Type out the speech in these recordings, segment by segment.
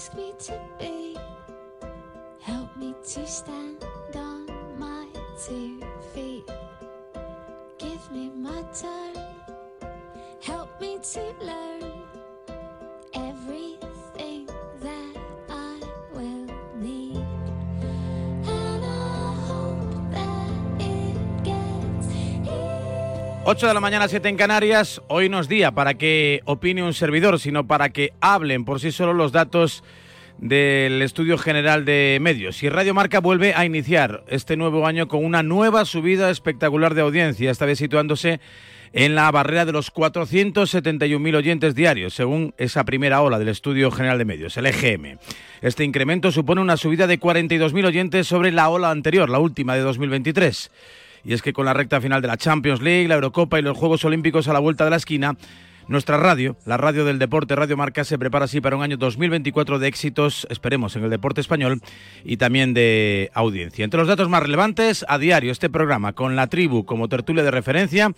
ask me to be. Help me to stand on my 2 feet. Give me my turn. Help me to learn everything that I will need. And I hope that it gets easier. 8 de la mañana, 7 en Canarias. Hoy no es día para que opine un servidor, sino para que hablen por sí solos los datos del Estudio General de Medios. Y Radio Marca vuelve a iniciar este nuevo año con una nueva subida espectacular de audiencia, esta vez situándose en la barrera de los 471.000 oyentes diarios, según esa primera ola del Estudio General de Medios, el EGM. Este incremento supone una subida de 42.000 oyentes sobre la ola anterior, la última de 2023. Y es que con la recta final de la Champions League, la Eurocopa y los Juegos Olímpicos a la vuelta de la esquina, nuestra radio, la radio del deporte, Radio Marca, se prepara así para un año 2024 de éxitos, esperemos, en el deporte español y también de audiencia. Entre los datos más relevantes, a diario este programa con La Tribu como tertulia de referencia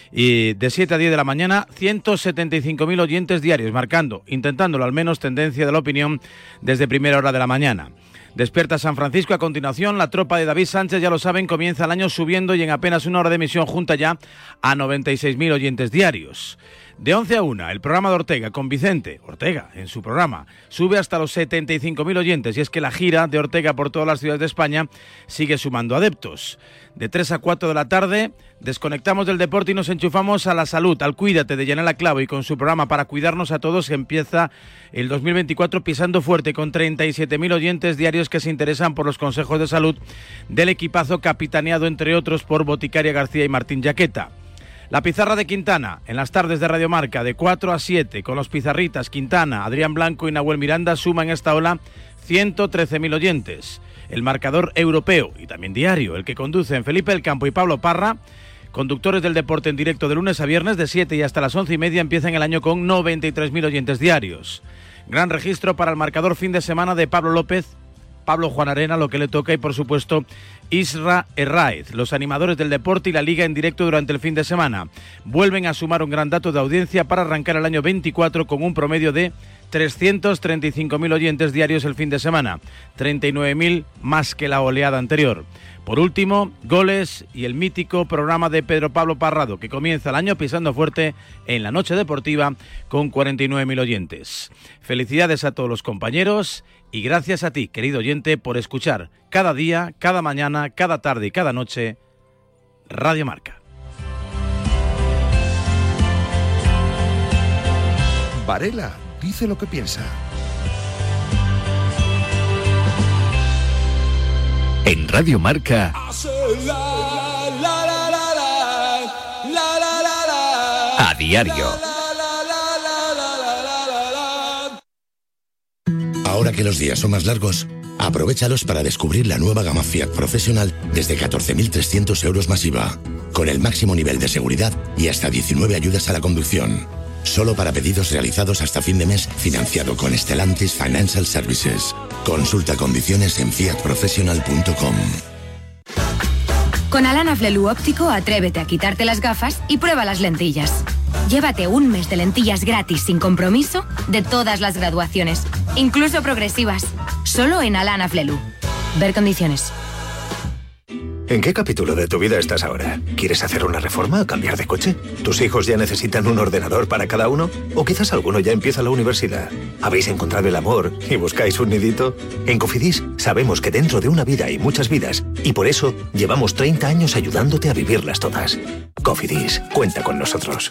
y de 7 a 10 de la mañana, 175.000 oyentes diarios, marcando, intentándolo al menos, tendencia de la opinión desde primera hora de la mañana. Despierta San Francisco. A continuación, la tropa de David Sánchez, ya lo saben, comienza el año subiendo y en apenas una hora de emisión junta ya a 96.000 oyentes diarios. De 11 a 1, el programa de Ortega con Vicente Ortega en su programa sube hasta los 75.000 oyentes, y es que la gira de Ortega por todas las ciudades de España sigue sumando adeptos. De 3 a 4 de la tarde desconectamos del deporte y nos enchufamos a la salud, al Cuídate de Yanela Clavo, y con su programa Para Cuidarnos a Todos empieza el 2024 pisando fuerte con 37.000 oyentes diarios que se interesan por los consejos de salud del equipazo capitaneado entre otros por Boticaria García y Martín Jaqueta. La pizarra de Quintana, en las tardes de Radio Marca, de 4 a 7, con los pizarritas Quintana, Adrián Blanco y Nahuel Miranda, suma en esta ola 113.000 oyentes. El marcador europeo y también diario, el que conducen Felipe del Campo y Pablo Parra, conductores del deporte en directo de lunes a viernes, de 7 y hasta las 11:30, empiezan el año con 93.000 oyentes diarios. Gran registro para el marcador fin de semana de Pablo López, Pablo Juan Arena, lo que le toca, y por supuesto Isra Herráez. Los animadores del deporte y la liga en directo durante el fin de semana vuelven a sumar un gran dato de audiencia para arrancar el año 24 con un promedio de 335.000 oyentes diarios el fin de semana, 39.000 más que la oleada anterior. Por último, goles y el mítico programa de Pedro Pablo Parrado, que comienza el año pisando fuerte en la noche deportiva con 49.000 oyentes. Felicidades a todos los compañeros y gracias a ti, querido oyente, por escuchar cada día, cada mañana, cada tarde y cada noche Radio Marca. Varela dice lo que piensa. En Radio Marca, a diario. Ahora que los días son más largos, aprovéchalos para descubrir la nueva gama Fiat Professional desde 14.300 euros más IVA, con el máximo nivel de seguridad y hasta 19 ayudas a la conducción. Solo para pedidos realizados hasta fin de mes, financiado con Stellantis Financial Services. Consulta condiciones en fiatprofessional.com. Con Alana Flelu Óptico, atrévete a quitarte las gafas y prueba las lentillas. Llévate un mes de lentillas gratis sin compromiso de todas las graduaciones, incluso progresivas. Solo en Alana Flelu. Ver condiciones. ¿En qué capítulo de tu vida estás ahora? ¿Quieres hacer una reforma o cambiar de coche? ¿Tus hijos ya necesitan un ordenador para cada uno? ¿O quizás alguno ya empieza la universidad? ¿Habéis encontrado el amor y buscáis un nidito? En Cofidis sabemos que dentro de una vida hay muchas vidas y por eso llevamos 30 años ayudándote a vivirlas todas. Cofidis, cuenta con nosotros.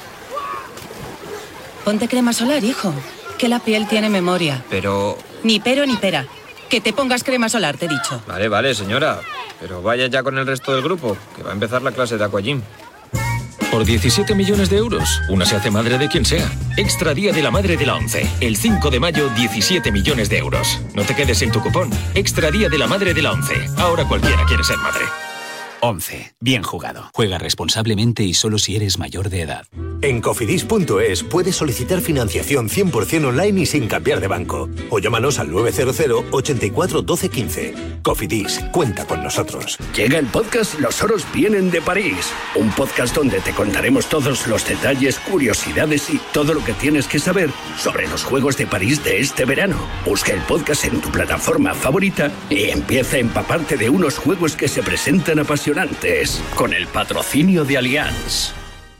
Ponte crema solar, hijo, que la piel tiene memoria. Pero... Ni pero ni pera. Que te pongas crema solar, te he dicho. Vale, señora. Pero vaya ya con el resto del grupo, que va a empezar la clase de aquagym. Por 17 millones de euros, una se hace madre de quien sea. Extra Día de la Madre de la ONCE. El 5 de mayo, 17 millones de euros. No te quedes sin tu cupón. Extra Día de la Madre de la ONCE. Ahora cualquiera quiere ser madre. 11. Bien jugado. Juega responsablemente y solo si eres mayor de edad. En cofidis.es puedes solicitar financiación 100% online y sin cambiar de banco. O llámanos al 900 84 12 15. Cofidis, cuenta con nosotros. Llega el podcast Los oros vienen de París. Un podcast donde te contaremos todos los detalles, curiosidades y todo lo que tienes que saber sobre los Juegos de París de este verano. Busca el podcast en tu plataforma favorita y empieza a empaparte de unos juegos que se presentan apasionantes. Con el patrocinio de Allianz.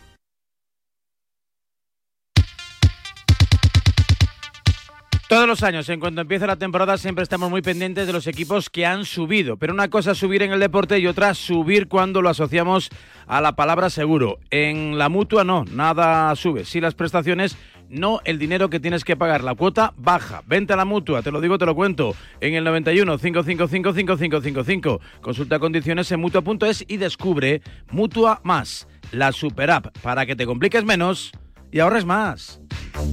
Todos los años, en cuanto empieza la temporada, siempre estamos muy pendientes de los equipos que han subido. Pero una cosa es subir en el deporte y otra subir cuando lo asociamos a la palabra seguro. En la Mutua no, nada sube. Sí las prestaciones, no el dinero que tienes que pagar. La cuota baja. Vente a la Mutua, te lo digo, te lo cuento. En el 91 555 5555. Consulta condiciones en Mutua.es y descubre Mutua Más, la super app, para que te compliques menos y ahorres más.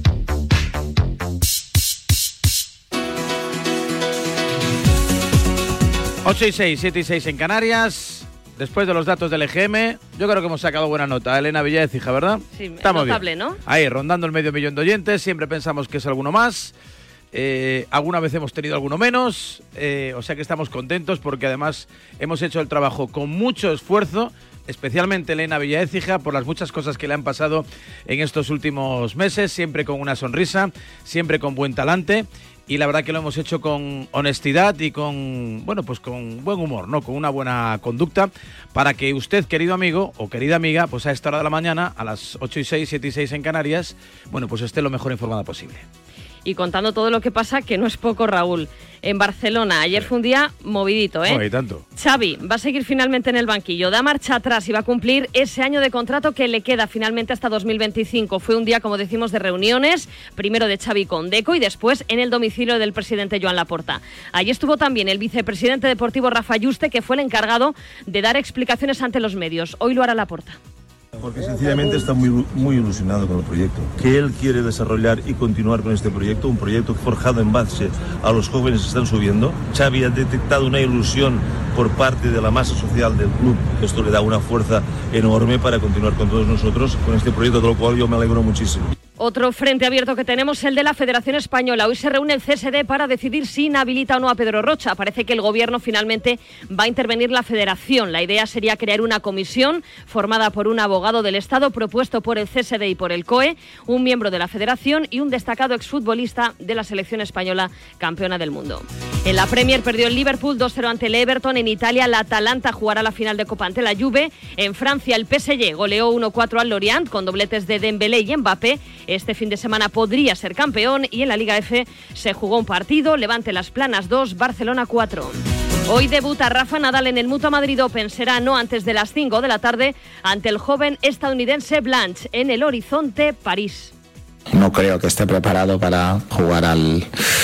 8:06, 7:06 en Canarias. Después de los datos del EGM, yo creo que hemos sacado buena nota. Elena Villaécija, ¿verdad? Sí, estamos notable, bien, ¿no? Ahí, rondando el 500.000 de oyentes. Siempre pensamos que es alguno más. Alguna vez hemos tenido alguno menos. O sea que estamos contentos porque además hemos hecho el trabajo con mucho esfuerzo. Especialmente Elena Villaécija, por las muchas cosas que le han pasado en estos últimos meses. Siempre con una sonrisa, siempre con buen talante. Y la verdad que lo hemos hecho con honestidad y con, bueno, pues con buen humor, ¿no? Con una buena conducta, para que usted, querido amigo o querida amiga, pues a esta hora de la mañana, a las 8:06, 7:06 en Canarias, bueno, pues esté lo mejor informada posible. Y contando todo lo que pasa, que no es poco, Raúl. En Barcelona, ayer fue un día movidito, ¿eh? No hay tanto. Xavi va a seguir finalmente en el banquillo, da marcha atrás y va a cumplir ese año de contrato que le queda finalmente hasta 2025. Fue un día, como decimos, de reuniones, primero de Xavi con Deco y después en el domicilio del presidente Joan Laporta. Allí estuvo también el vicepresidente deportivo Rafa Yuste, que fue el encargado de dar explicaciones ante los medios. Hoy lo hará Laporta. Porque sencillamente está muy ilusionado con el proyecto, que él quiere desarrollar y continuar con este proyecto, un proyecto forjado en base a los jóvenes que están subiendo. Xavi ha detectado una ilusión por parte de la masa social del club. Esto le da una fuerza enorme para continuar con todos nosotros con este proyecto, de lo cual yo me alegro muchísimo. Otro frente abierto que tenemos, el de la Federación Española. Hoy se reúne el CSD para decidir si inhabilita o no a Pedro Rocha. Parece que el Gobierno finalmente va a intervenir la Federación. La idea sería crear una comisión formada por un abogado del Estado propuesto por el CSD y por el COE, un miembro de la Federación y un destacado exfutbolista de la selección española campeona del mundo. En la Premier perdió el Liverpool 2-0 ante el Everton. En Italia la Atalanta jugará la final de Copa ante la Juve. En Francia el PSG goleó 1-4 al Lorient con dobletes de Dembélé y Mbappé. Este fin de semana podría ser campeón y en la Liga F se jugó un partido, Levante Las Planas 2, Barcelona 4. Hoy debuta Rafa Nadal en el Mutua Madrid Open, será no antes de las 5 de la tarde ante el joven estadounidense Blanche en el Horizonte, París. No creo que esté preparado para jugar al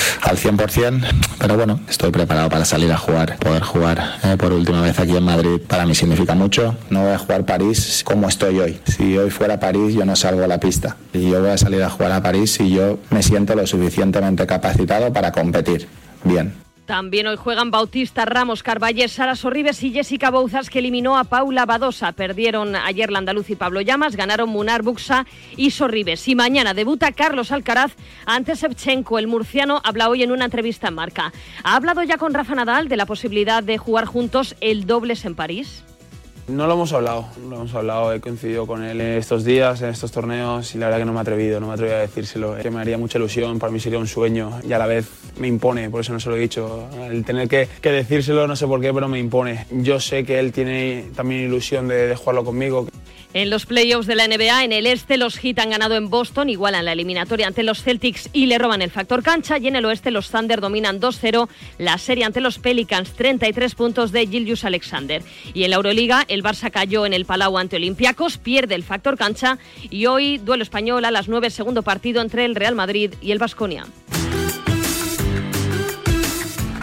100%, pero bueno, estoy preparado para salir a jugar, poder jugar por última vez aquí en Madrid. Para mí significa mucho. No voy a jugar París como estoy hoy. Si hoy fuera París, yo no salgo a la pista. Y yo voy a salir a jugar a París si yo me siento lo suficientemente capacitado para competir bien. También hoy juegan Bautista, Ramos, Carballés, Sara Sorribes y Jessica Bouzas, que eliminó a Paula Badosa. Perdieron ayer Landaluz y Pablo Llamas, ganaron Munar, Buxa y Sorribes. Y mañana debuta Carlos Alcaraz ante Shevchenko. El murciano habla hoy en una entrevista en Marca. ¿Ha hablado ya con Rafa Nadal de la posibilidad de jugar juntos el dobles en París? No lo hemos hablado, he coincidido con él estos días, en estos torneos, y la verdad que no me he atrevido a decírselo, que me haría mucha ilusión, para mí sería un sueño y a la vez me impone, por eso no se lo he dicho. El tener que decírselo, no sé por qué, pero me impone. Yo sé que él tiene también ilusión de jugarlo conmigo. En los playoffs de la NBA, en el este, los Heat han ganado en Boston, igualan la eliminatoria ante los Celtics y le roban el factor cancha. Y en el oeste, los Thunder dominan 2-0 la serie ante los Pelicans, 33 puntos de Gilgeous Alexander. Y en la Euroliga, el Barça cayó en el Palau ante Olympiacos, pierde el factor cancha. Y hoy, duelo español a las 9, segundo partido entre el Real Madrid y el Baskonia.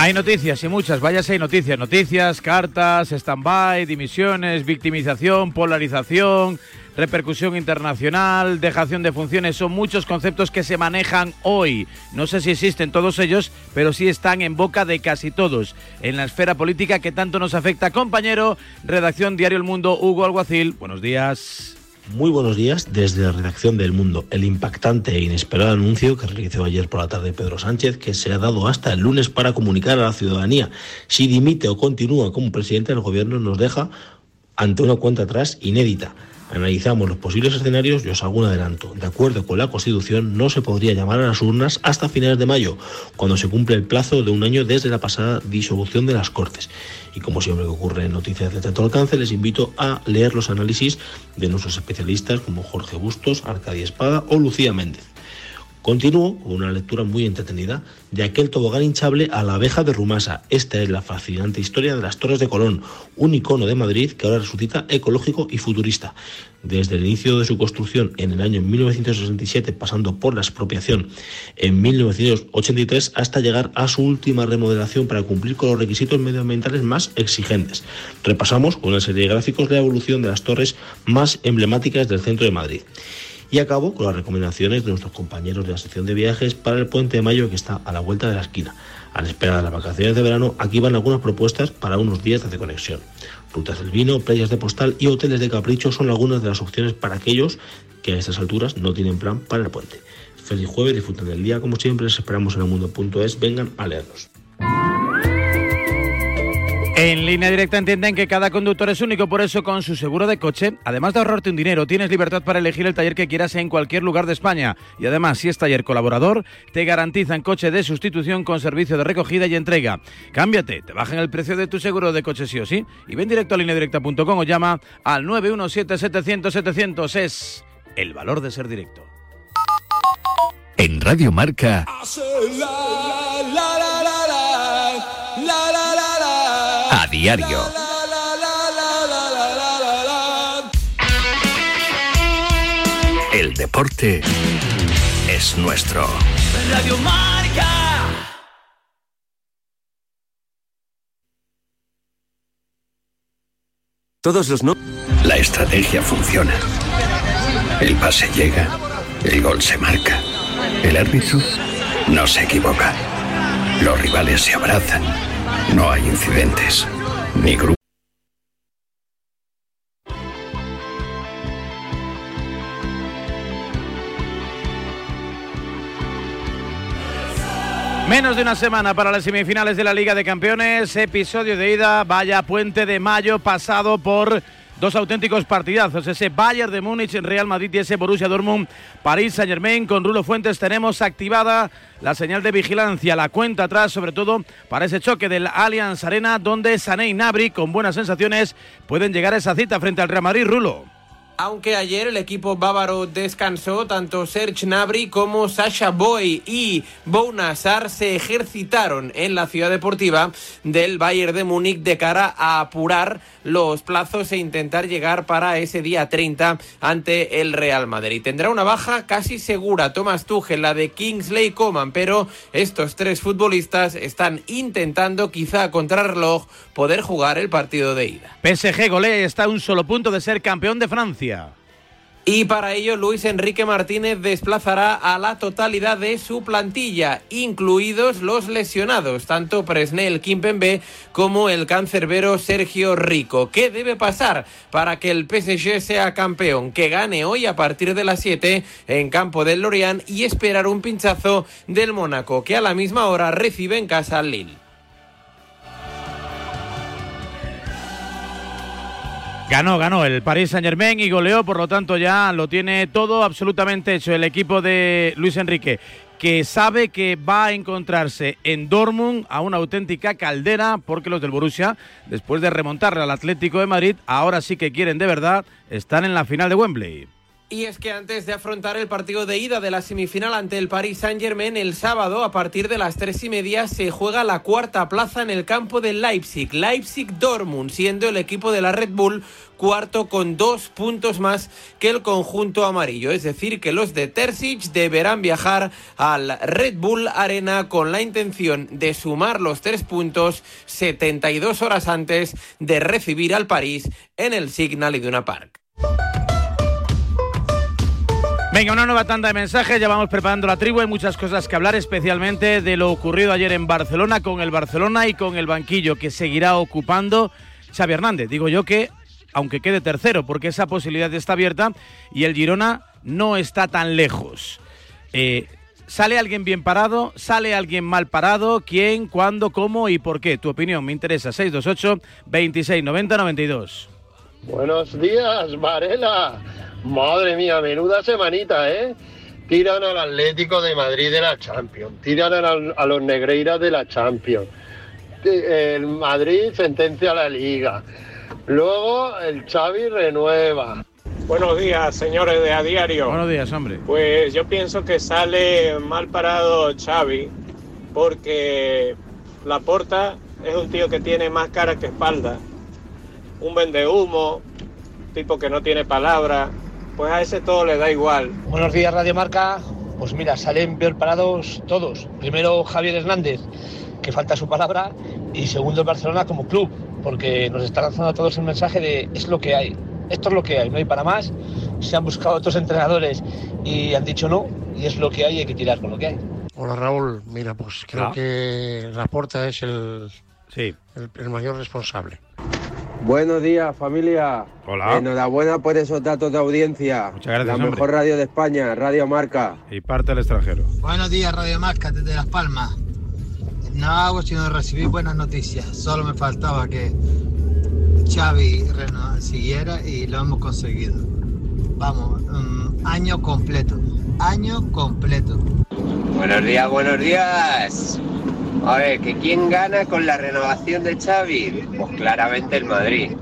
Hay noticias y muchas, vaya si hay noticias. Noticias, cartas, stand-by, dimisiones, victimización, polarización, repercusión internacional, dejación de funciones. Son muchos conceptos que se manejan hoy. No sé si existen todos ellos, pero sí están en boca de casi todos en la esfera política que tanto nos afecta. Compañero, redacción Diario El Mundo, Hugo Alguacil. Buenos días. Muy buenos días desde la redacción de El Mundo. El impactante e inesperado anuncio que realizó ayer por la tarde Pedro Sánchez, que se ha dado hasta el lunes para comunicar a la ciudadanía si dimite o continúa como presidente del gobierno, nos deja ante una cuenta atrás inédita. Analizamos los posibles escenarios y os hago un adelanto. De acuerdo con la Constitución, no se podría llamar a las urnas hasta finales de mayo, cuando se cumple el plazo de un año desde la pasada disolución de las Cortes. Y como siempre que ocurre en noticias de tanto alcance, les invito a leer los análisis de nuestros especialistas como Jorge Bustos, Arcadia Espada o Lucía Méndez. Continúo con una lectura muy entretenida de aquel tobogán hinchable a la abeja de Rumasa. Esta es la fascinante historia de las Torres de Colón, un icono de Madrid que ahora resulta ecológico y futurista. Desde el inicio de su construcción en el año 1967, pasando por la expropiación en 1983, hasta llegar a su última remodelación para cumplir con los requisitos medioambientales más exigentes. Repasamos con una serie de gráficos la evolución de las torres más emblemáticas del centro de Madrid. Y acabo con las recomendaciones de nuestros compañeros de la sección de viajes para el Puente de Mayo, que está a la vuelta de la esquina. A la espera de las vacaciones de verano, aquí van algunas propuestas para unos días de conexión. Rutas del vino, playas de postal y hoteles de capricho son algunas de las opciones para aquellos que a estas alturas no tienen plan para el puente. Feliz jueves, disfruten del día como siempre, les esperamos en elmundo.es, vengan a leernos. En Línea Directa entienden que cada conductor es único, por eso con su seguro de coche, además de ahorrarte un dinero, tienes libertad para elegir el taller que quieras en cualquier lugar de España. Y además, si es taller colaborador, te garantizan coche de sustitución con servicio de recogida y entrega. Cámbiate, te bajan el precio de tu seguro de coche sí o sí. Y ven directo a lineadirecta.com o llama al 917-700-700. Es el valor de ser directo. En Radio Marca... A diario. El deporte es nuestro. Radio Marca. Todos los no. La estrategia funciona. El pase llega. El gol se marca. El árbitro no se equivoca. Los rivales se abrazan. No hay incidentes, ni grupos. Menos de una semana para las semifinales de la Liga de Campeones, episodio de ida, vaya Puente de Mayo pasado por dos auténticos partidazos, ese Bayern de Múnich en Real Madrid y ese Borussia Dortmund París Saint-Germain. Con Rulo Fuentes tenemos activada la señal de vigilancia, la cuenta atrás, sobre todo para ese choque del Allianz Arena, donde Sané y Gnabry, con buenas sensaciones, pueden llegar a esa cita frente al Real Madrid. Rulo. Aunque ayer el equipo bávaro descansó, tanto Serge Gnabry como Sacha Boey y Bouna Sarr se ejercitaron en la ciudad deportiva del Bayern de Múnich de cara a apurar los plazos e intentar llegar para ese día 30 ante el Real Madrid. Tendrá una baja casi segura Thomas Tuchel, la de Kingsley Coman, pero estos tres futbolistas están intentando, quizá a contrarreloj, poder jugar el partido de ida. PSG golea y está a un solo punto de ser campeón de Francia. Y para ello Luis Enrique Martínez desplazará a la totalidad de su plantilla, incluidos los lesionados, tanto Presnel Kimpembe como el cancerbero Sergio Rico. ¿Qué debe pasar para que el PSG sea campeón? Que gane hoy a partir de las 7 en campo del Lorient y esperar un pinchazo del Mónaco, que a la misma hora recibe en casa al Lille. Ganó el Paris Saint-Germain y goleó, por lo tanto ya lo tiene todo absolutamente hecho el equipo de Luis Enrique, que sabe que va a encontrarse en Dortmund a una auténtica caldera, porque los del Borussia, después de remontarle al Atlético de Madrid, ahora sí que quieren de verdad estar en la final de Wembley. Y es que antes de afrontar el partido de ida de la semifinal ante el Paris Saint-Germain, el sábado, a partir de las 3:30, se juega la cuarta plaza en el campo del Leipzig-Dortmund, siendo el equipo de la Red Bull cuarto con 2 puntos más que el conjunto amarillo. Es decir, que los de Terzic deberán viajar al Red Bull Arena con la intención de sumar los 3 puntos 72 horas antes de recibir al París en el Signal Iduna Park. Venga, una nueva tanda de mensajes, ya vamos preparando la tribu, hay muchas cosas que hablar, especialmente de lo ocurrido ayer en Barcelona, con el Barcelona y con el banquillo que seguirá ocupando Xavi Hernández. Digo yo que, aunque quede tercero, porque esa posibilidad está abierta y el Girona no está tan lejos. ¿Sale alguien bien parado? ¿Sale alguien mal parado? ¿Quién? ¿Cuándo? ¿Cómo? ¿Y por qué? Tu opinión me interesa. 628 26 90 92. Buenos días, Varela. Madre mía, menuda semanita, ¿eh? Tiran al Atlético de Madrid de la Champions, tiran a los Negreiras de la Champions, el Madrid sentencia a la Liga, luego el Xavi renueva. Buenos días, señores de A Diario. Buenos días, hombre. Pues yo pienso que sale mal parado Xavi, porque Laporta es un tío que tiene más cara que espalda, un vendehumo, tipo que no tiene palabra. Pues a ese todo le da igual. Buenos días, Radio Marca. Pues mira, salen peor parados todos. Primero Javier Hernández, que falta su palabra, y segundo el Barcelona como club, porque nos está lanzando a todos el mensaje de es lo que hay, esto es lo que hay, no hay para más. Se han buscado otros entrenadores y han dicho no, y es lo que hay que tirar con lo que hay. Hola, Raúl. Mira, pues creo que Laporta es el mayor responsable. Buenos días, familia. Hola. Enhorabuena por esos datos de audiencia. Muchas gracias, La hombre. mejor radio de España, Radio Marca. Y parte del extranjero. Buenos días, Radio Marca, desde Las Palmas. No hago sino recibir buenas noticias. Solo me faltaba que Xavi siguiera y lo hemos conseguido. Vamos, año completo. Año completo. Buenos días. A ver, ¿que quién gana con la renovación de Xavi? Pues claramente el Madrid.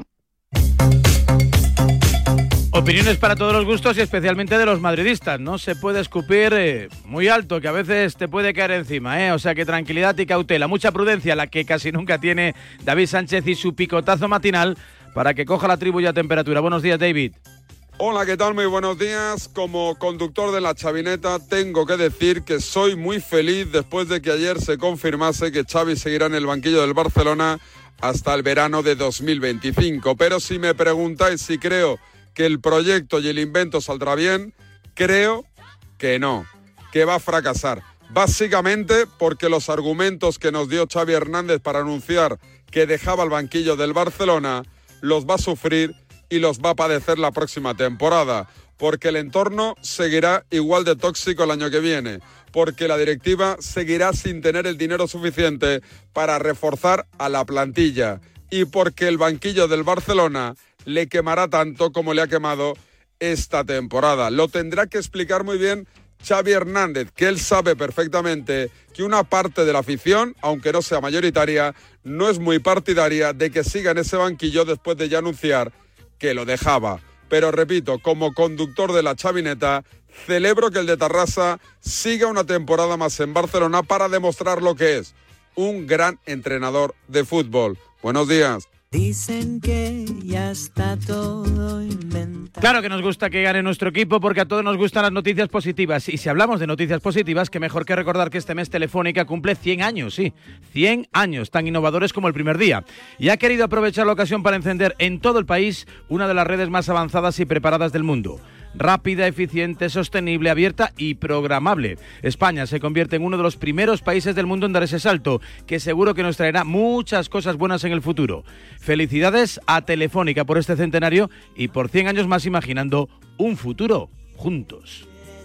Opiniones para todos los gustos y especialmente de los madridistas. No se puede escupir muy alto, que a veces te puede caer encima, O sea que tranquilidad y cautela, mucha prudencia, la que casi nunca tiene David Sánchez y su picotazo matinal para que coja la tribu ya a temperatura. Buenos días, David. Hola, ¿qué tal? Muy buenos días. Como conductor de la chavineta tengo que decir que soy muy feliz después de que ayer se confirmase que Xavi seguirá en el banquillo del Barcelona hasta el verano de 2025. Pero si me preguntáis si creo que el proyecto y el invento saldrá bien, creo que no, que va a fracasar. Básicamente porque los argumentos que nos dio Xavi Hernández para anunciar que dejaba el banquillo del Barcelona los va a sufrir y los va a padecer la próxima temporada, porque el entorno seguirá igual de tóxico el año que viene, porque la directiva seguirá sin tener el dinero suficiente para reforzar a la plantilla y porque el banquillo del Barcelona le quemará tanto como le ha quemado esta temporada. Lo tendrá que explicar muy bien Xavi Hernández, que él sabe perfectamente que una parte de la afición, aunque no sea mayoritaria, no es muy partidaria de que siga en ese banquillo después de ya anunciar que lo dejaba. Pero repito, como conductor de la chavineta, celebro que el de Tarrasa siga una temporada más en Barcelona para demostrar lo que es, un gran entrenador de fútbol. Buenos días. Dicen que ya está todo inventado. Claro que nos gusta que gane nuestro equipo porque a todos nos gustan las noticias positivas. Y si hablamos de noticias positivas, qué mejor que recordar que este mes Telefónica cumple 100 años, sí, 100 años, tan innovadores como el primer día. Y ha querido aprovechar la ocasión para encender en todo el país una de las redes más avanzadas y preparadas del mundo. Rápida, eficiente, sostenible, abierta y programable. España se convierte en uno de los primeros países del mundo en dar ese salto, que seguro que nos traerá muchas cosas buenas en el futuro. Felicidades a Telefónica por este centenario y por 100 años más imaginando un futuro juntos.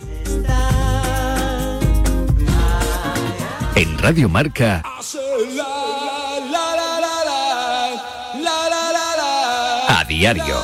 En Radio Marca, A Diario.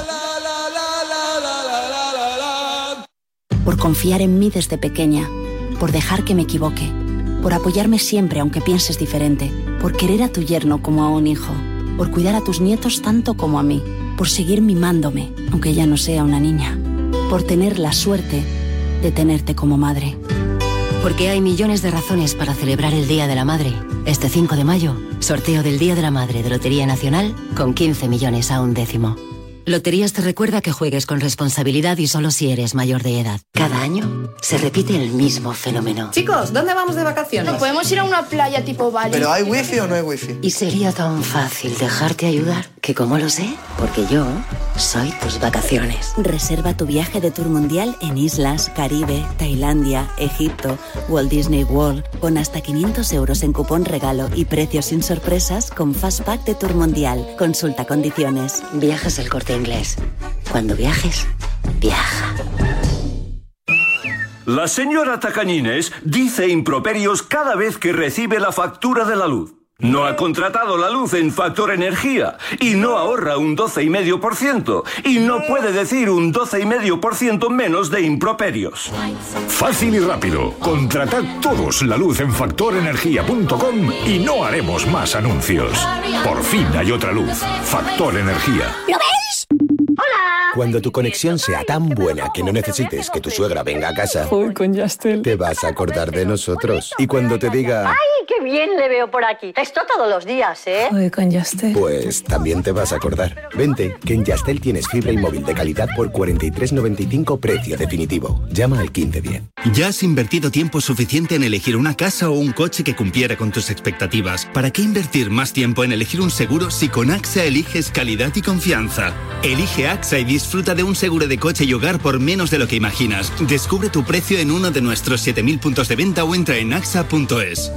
Por confiar en mí desde pequeña, por dejar que me equivoque, por apoyarme siempre aunque pienses diferente, por querer a tu yerno como a un hijo, por cuidar a tus nietos tanto como a mí, por seguir mimándome aunque ya no sea una niña. por tener la suerte de tenerte como madre. Porque hay millones de razones para celebrar el Día de la Madre. Este 5 de mayo, sorteo del Día de la Madre de Lotería Nacional con 15 millones a un décimo. Loterías te recuerda que juegues con responsabilidad y solo si eres mayor de edad. Cada año se repite el mismo fenómeno. Chicos, ¿dónde vamos de vacaciones? ¿No podemos ir a una playa tipo Bali? ¿Pero hay wifi o no hay wifi? Y sería tan fácil dejarte ayudar que, como lo sé, porque yo soy tus vacaciones. Reserva tu viaje de tour mundial en islas, Caribe, Tailandia, Egipto, Walt Disney World, con hasta 500 euros en cupón regalo y precios sin sorpresas con Fastpack de Tour Mundial. Consulta condiciones. Viajes El Corte Inglés. Cuando viajes, viaja. La señora Tacañines dice improperios cada vez que recibe la factura de la luz. No ha contratado la luz en Factor Energía y no ahorra un 12,5% y no puede decir un 12,5% menos de improperios. Fácil y rápido. Contratad todos la luz en factorenergia.com y no haremos más anuncios. Por fin hay otra luz. Factor Energía. ¿Lo ves? ¡Hola! Cuando tu conexión sea tan buena que no necesites que tu suegra venga a casa, Con Yastel. te vas a acordar de nosotros. Y cuando te diga... ¡Ay, qué bien le veo por aquí! Esto todos los días, ¿eh? Con Yastel. Pues también te vas a acordar. Vente, que en Yastel tienes fibra y móvil de calidad por 43,95 precio definitivo. Llama al 1510. ¿Ya has invertido tiempo suficiente en elegir una casa o un coche que cumpliera con tus expectativas? ¿Para qué invertir más tiempo en elegir un seguro si con AXA eliges calidad y confianza? Elige AXA y disfruta de un seguro de coche y hogar por menos de lo que imaginas. Descubre tu precio en uno de nuestros 7.000 puntos de venta o entra en axa.es.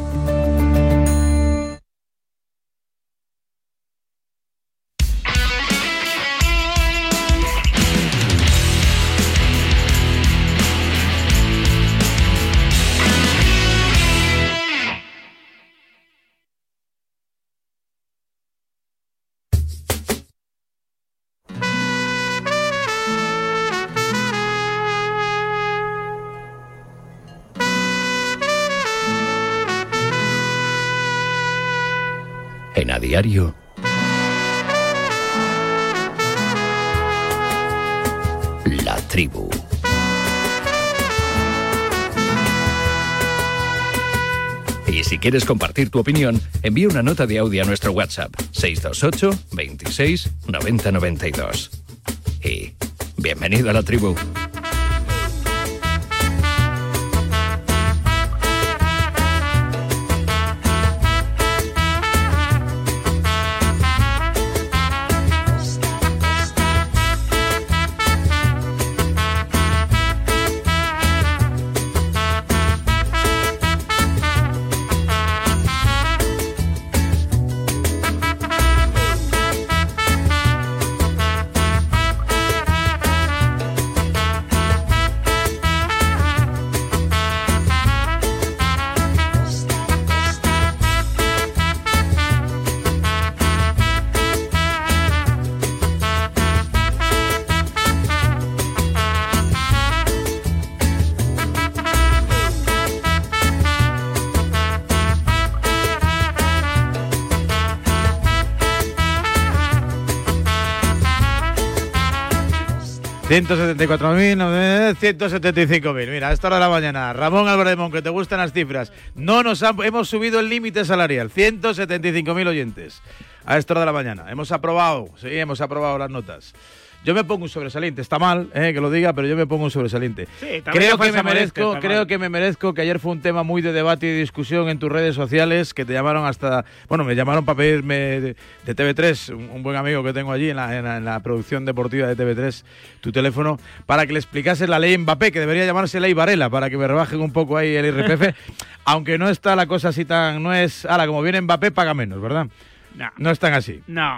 En A Diario, La Tribu. Y si quieres compartir tu opinión, envía una nota de audio a nuestro WhatsApp 628 26 90 92. Y bienvenido a La Tribu. ...174.000, 175.000. Mira, a esta hora de la mañana, Ramón Álvarez Mon, que te gustan las cifras. Hemos subido el límite salarial, 175.000 oyentes. A esta hora de la mañana. Hemos aprobado las notas. Yo me pongo un sobresaliente, está mal que lo diga, pero yo me pongo un sobresaliente. Sí, creo que me merezco, que ayer fue un tema muy de debate y discusión en tus redes sociales, que te llamaron me llamaron para pedirme de TV3, un buen amigo que tengo allí en la producción deportiva de TV3, tu teléfono, para que le explicases la ley Mbappé, que debería llamarse ley Varela, para que me rebajen un poco ahí el IRPF, aunque no está la cosa así no es, como viene Mbappé paga menos, ¿verdad? No es tan así. No.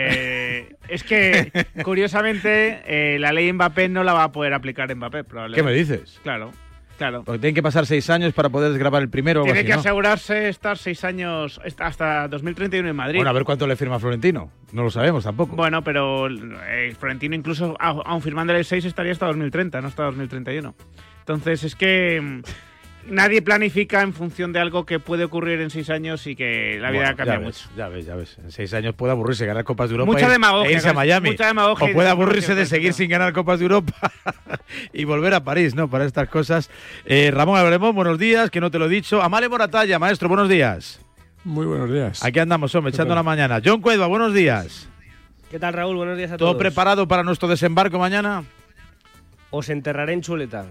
Es que, curiosamente, la ley Mbappé no la va a poder aplicar Mbappé, probablemente. ¿Qué me dices? Claro. Porque tienen que pasar 6 años para poder desgravar el primero. Tiene así, que ¿no? asegurarse estar 6 años hasta 2031 en Madrid. Bueno, a ver cuánto le firma Florentino. No lo sabemos tampoco. Bueno, pero Florentino incluso, aun firmándole el 6, estaría hasta 2030, no hasta 2031. Entonces, es que... nadie planifica en función de algo que puede ocurrir en 6 años y que la vida cambia mucho. Ya ves. En 6 años puede aburrirse ganar Copas de Europa Mucha demagogia, e irse a Miami. mucha demagogia O puede aburrirse de seguir sin ganar Copas de Europa y volver a París, ¿no? Para estas cosas. Ramón Albremón, buenos días, que no te lo he dicho. Amale Moratalla, maestro, buenos días. Muy buenos días. Aquí andamos, hombre, echando la mañana. John Cuedva, buenos días. ¿Qué tal, Raúl? Buenos días a todos. ¿Todo preparado para nuestro desembarco mañana? Os enterraré en chuleta.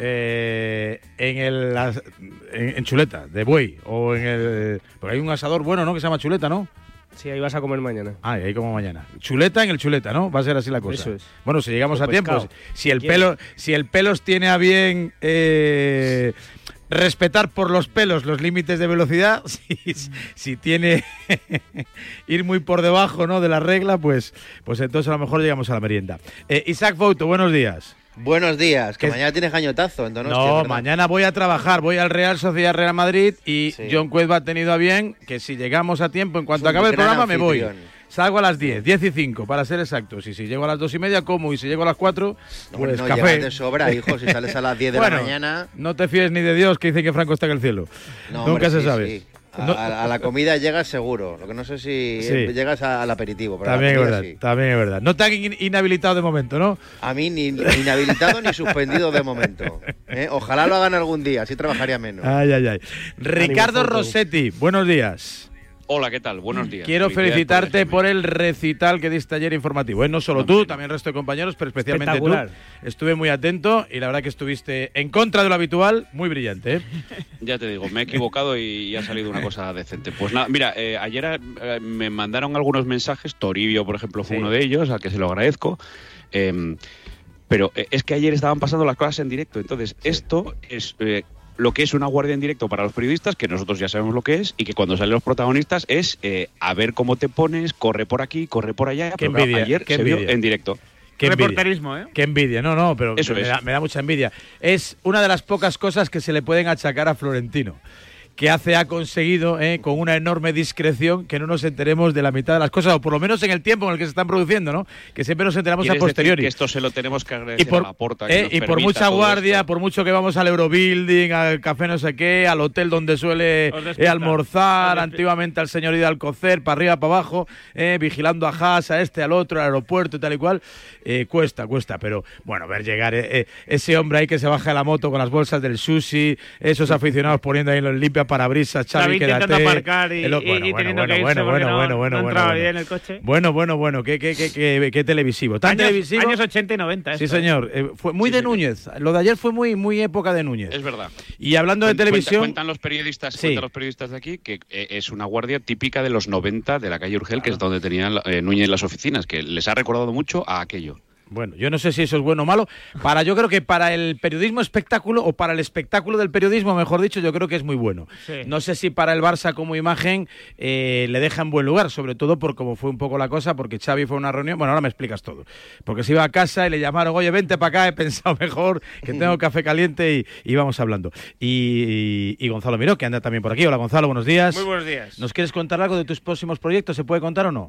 En chuleta, de buey, o en el... Porque hay un asador bueno, ¿no?, que se llama chuleta, ¿no? Sí, ahí vas a comer mañana. Ah, ahí como mañana. Chuleta en el chuleta, ¿no? Va a ser así la cosa. Eso es. Bueno, si llegamos a tiempo, pescado. si el pelos tiene a bien respetar por los pelos los límites de velocidad, si tiene ir muy por debajo, ¿no?, de la regla, pues entonces a lo mejor llegamos a la merienda. Isaac Fouto, buenos días. Buenos días, que mañana tienes gañotazo en Donostia. No, ¿verdad? mañana voy a trabajar, voy al Real Sociedad Real Madrid y Sí. John Cuedva ha tenido a bien que si llegamos a tiempo, en cuanto acabe el programa me voy. Salgo a las 10:05 para ser exactos. Y si llego a las 2:30 como, y si llego a las 4, pues no café. llegas de sobra, hijo, si sales a las 10 de la mañana. No te fíes ni de Dios, que dicen que Franco está en el cielo. No, Nunca hombre, se sí, sabe. sí. A la comida llegas seguro. Lo que no sé si llegas al aperitivo. Pero También a la es comida verdad, sí. también es verdad. No te han inhabilitado de momento, ¿no? A mí ni inhabilitado ni suspendido de momento. Ojalá lo hagan algún día, así trabajaría menos. Ay. Ricardo Ánimo, Rossetti, buenos días. Hola, ¿qué tal? Buenos días. Quiero Felicidades felicitarte por el recital que diste ayer informativo. No solo tú, también el resto de compañeros, pero especialmente tú. Espectacular. Estuve muy atento y la verdad que estuviste en contra de lo habitual, muy brillante. Ya te digo, me he equivocado y ha salido una cosa decente. Pues nada, mira, ayer me mandaron algunos mensajes, Toribio, por ejemplo, fue uno de ellos, al que se lo agradezco. Pero es que ayer estaban pasando las cosas en directo, entonces esto es... lo que es una guardia en directo para los periodistas, que nosotros ya sabemos lo que es, y que cuando salen los protagonistas es a ver cómo te pones, corre por aquí, corre por allá. Qué Pero claro, envidia, ayer qué se vio envidia. en directo. Qué envidia. Reporterismo, ¿eh? Qué envidia, no, pero Eso me da mucha envidia. Es una de las pocas cosas que se le pueden achacar a Florentino, que ha conseguido, con una enorme discreción, que no nos enteremos de la mitad de las cosas, o por lo menos en el tiempo en el que se están produciendo, ¿no? Que siempre nos enteramos a ¿Quieres decir posteriori. que esto se lo tenemos que agradecer a Laporta, que nos Y por permita mucha todo guardia, esto? por mucho que vamos al Eurobuilding, al café no sé qué, al hotel donde suele almorzar, antiguamente al señor Ida Alcocer, para arriba, para abajo, vigilando a Haas, a este, al otro, al aeropuerto y tal y cual, cuesta, pero bueno, ver llegar ese hombre ahí que se baja de la moto con las bolsas del sushi, esos aficionados poniendo ahí los limpia parabrisas, Xavi, intentando quédate. aparcar y teniendo que irse porque no entraba bien en el coche. Bueno, qué televisivo. Tan televisivo. Años 80 y 90. Sí, señor. Fue muy de Núñez. Lo de ayer fue muy época de Núñez. Es verdad. Y hablando de televisión... Cuentan los periodistas de aquí que es una guardia típica de los 90 de la calle Urgel, que es donde tenía Núñez las oficinas, que les ha recordado mucho a aquello. Bueno, yo no sé si eso es bueno o malo. Yo creo que para el periodismo espectáculo, o para el espectáculo del periodismo, mejor dicho, yo creo que es muy bueno. Sí. No sé si para el Barça como imagen le deja en buen lugar, sobre todo por cómo fue un poco la cosa, porque Xavi fue a una reunión. Bueno, ahora me explicas todo. Porque se iba a casa y le llamaron, oye, vente para acá, he pensado mejor, que tengo café caliente y vamos hablando. Y Gonzalo Miró, que anda también por aquí. Hola, Gonzalo, buenos días. Muy buenos días. ¿Nos quieres contar algo de tus próximos proyectos? ¿Se puede contar o no?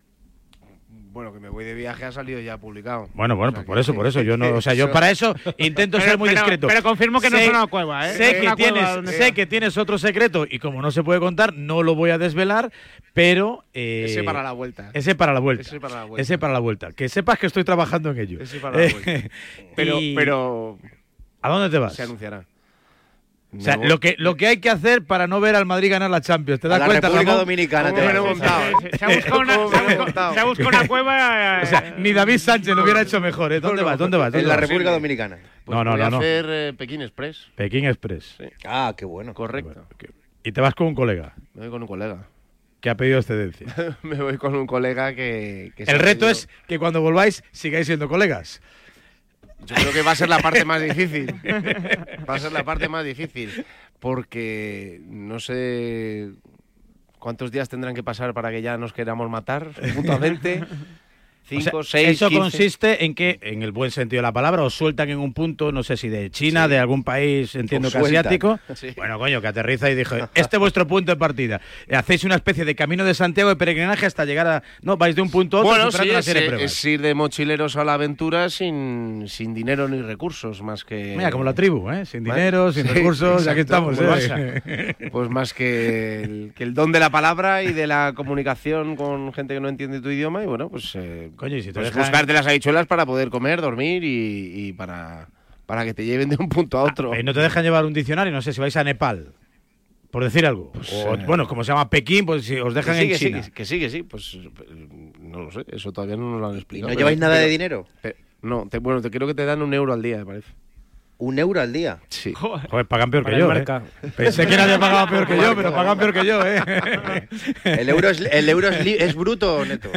Bueno, que me voy de viaje ha salido ya publicado. Bueno, pues por eso yo no, yo para eso intento ser muy discreto. Pero confirmo que no es una cueva, ¿eh? Sé que tienes otro secreto y como no se puede contar, no lo voy a desvelar, pero ese para la vuelta. Ese para la vuelta. Que sepas que estoy trabajando en ello. Ese para la vuelta. Pero ¿a dónde te vas? Se anunciará. O sea, lo que hay que hacer para no ver al Madrid ganar la Champions. ¿Te das cuenta, República Ramón? Dominicana. Me lo he montado. Se ha buscado una cueva. O sea, ni David Sánchez lo hubiera hecho mejor. ¿Dónde vas? En la República Dominicana. Pues voy a hacer Pekín Express. Pekín Express. Sí. Ah, qué bueno. Correcto. ¿Y te vas con un colega? Me voy con un colega. Que ha pedido excedencia. Me voy con un colega que el reto es que cuando volváis sigáis siendo colegas. Yo creo que va a ser la parte más difícil. Va a ser la parte más difícil. Porque no sé cuántos días tendrán que pasar para que ya nos queramos matar mutuamente. 5, 6, eso 15. consiste en que, en el buen sentido de la palabra, os sueltan en un punto, no sé si de China, de algún país, entiendo Os que sueltan. asiático. Sí. Bueno, coño, que aterriza y dijo, este es vuestro punto de partida. Hacéis una especie de camino de Santiago de peregrinaje hasta llegar a... No, vais de un punto a otro Bueno, superando sí, una serie de es pruebas. ir de mochileros a la aventura sin dinero ni recursos, más que... Mira, como la tribu, ¿eh? Sin dinero, sin recursos, aquí estamos. como el Barça. Pues más que el don de la palabra y de la comunicación con gente que no entiende tu idioma y bueno, pues, coño, y si te pues dejan- buscarte las habichuelas para poder comer, dormir y para que te lleven de un punto a otro. ¿Y no te dejan llevar un diccionario? No sé, si vais a Nepal, por decir algo. O, bueno, como se llama Pekín, pues si os dejan en China. Que sí, pues no lo sé, eso todavía no nos lo han explicado. ¿No lleváis nada de dinero? No, bueno, te creo que te dan €1 al día, me parece. ¿€1 al día? Sí. Joder, pagan peor que Para yo, el marca. Pensé que nadie pagaba peor que yo, pero pagan peor que yo, ¿El euro es bruto o neto?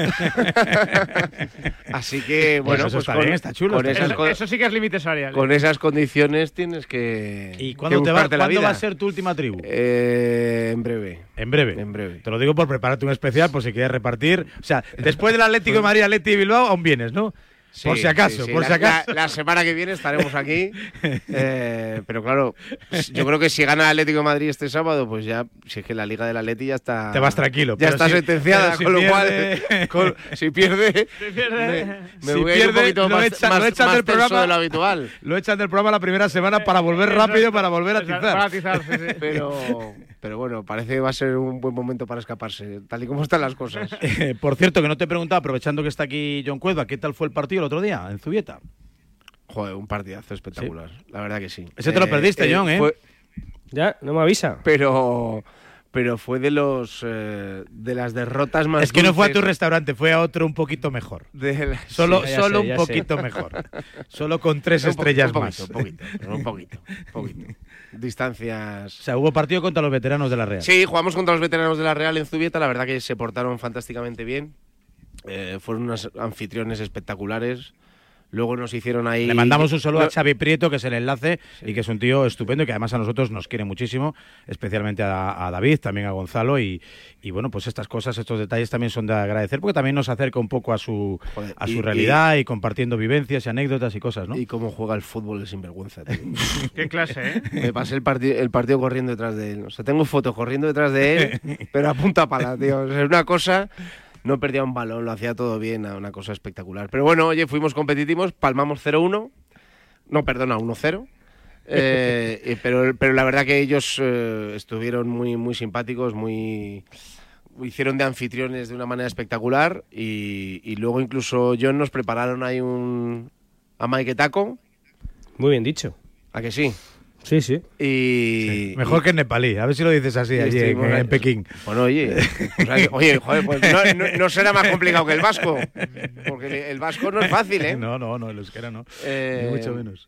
Así que, bueno, eso pues está bien, está chulo. con esas Eso sí que es límite salarial. con esas condiciones tienes que ¿Y cuándo, buscarte la ¿cuándo vida. va a ser tu última tribu? En breve. En breve. En breve. Te lo digo por prepararte un especial, por si quieres repartir. O sea, después del Atlético de Madrid, Atleti y Bilbao, aún vienes, ¿no? Sí, por si acaso, sí, sí. por si acaso. La semana que viene estaremos aquí. Pero claro, yo creo que si gana el Atlético de Madrid este sábado, pues ya, si es que la Liga del Atleti ya está. Te vas tranquilo. Ya pero está sentenciada, pero si con lo pierde- cual, si pierde, me Si voy a ir un pierde, poquito lo más, echan más, del más tenso programa, de lo habitual. Lo echan del programa la primera semana para volver rápido, para volver a atizar. Para atizar, sí, sí. Pero bueno, parece que va a ser un buen momento para escaparse, tal y como están las cosas. Por cierto, que no te he preguntado, aprovechando que está aquí John Cueva, ¿qué tal fue el partido el otro día en Zubieta? Joder, un partidazo espectacular, la verdad que sí. Ese te lo perdiste, John, ¿eh? Ya, no me avisa. Pero fue de las derrotas más Es que no fue a tu dulces. restaurante, fue a otro un poquito mejor. Solo Sí, ya sé, un ya poquito sé. mejor. Solo con 3 estrellas más. Un poquito. Distancias. O sea, hubo partido contra los veteranos de la Real. Sí, jugamos contra los veteranos de la Real en Zubieta, la verdad que se portaron fantásticamente bien. Fueron unos anfitriones espectaculares. Luego nos hicieron ahí... Le mandamos un saludo a Xavi Prieto, que es el enlace, y que es un tío estupendo y que además a nosotros nos quiere muchísimo, especialmente a David, también a Gonzalo, y bueno, pues estas cosas, estos detalles también son de agradecer, porque también nos acerca un poco a su realidad y compartiendo vivencias y anécdotas y cosas, ¿no? Y cómo juega el fútbol de sinvergüenza, tío. Qué clase, ¿eh? Me pasé el partido corriendo detrás de él. O sea, tengo fotos corriendo detrás de él, pero a punta pala, tío. O sea, es una cosa... No perdía un balón, lo hacía todo bien, una cosa espectacular. Pero bueno, oye, fuimos competitivos, palmamos 0-1. No, perdona, 1-0. Pero la verdad que ellos estuvieron muy, muy simpáticos, hicieron de anfitriones de una manera espectacular y luego incluso John nos prepararon ahí un amaiketako. Muy bien dicho. ¿A que sí? Sí, sí. Mejor que en nepalí, a ver si lo dices así allí en Pekín. Bueno, oye, joder, pues no será más complicado que el vasco, porque el vasco no es fácil, ¿eh? No, el euskera no, ni mucho menos.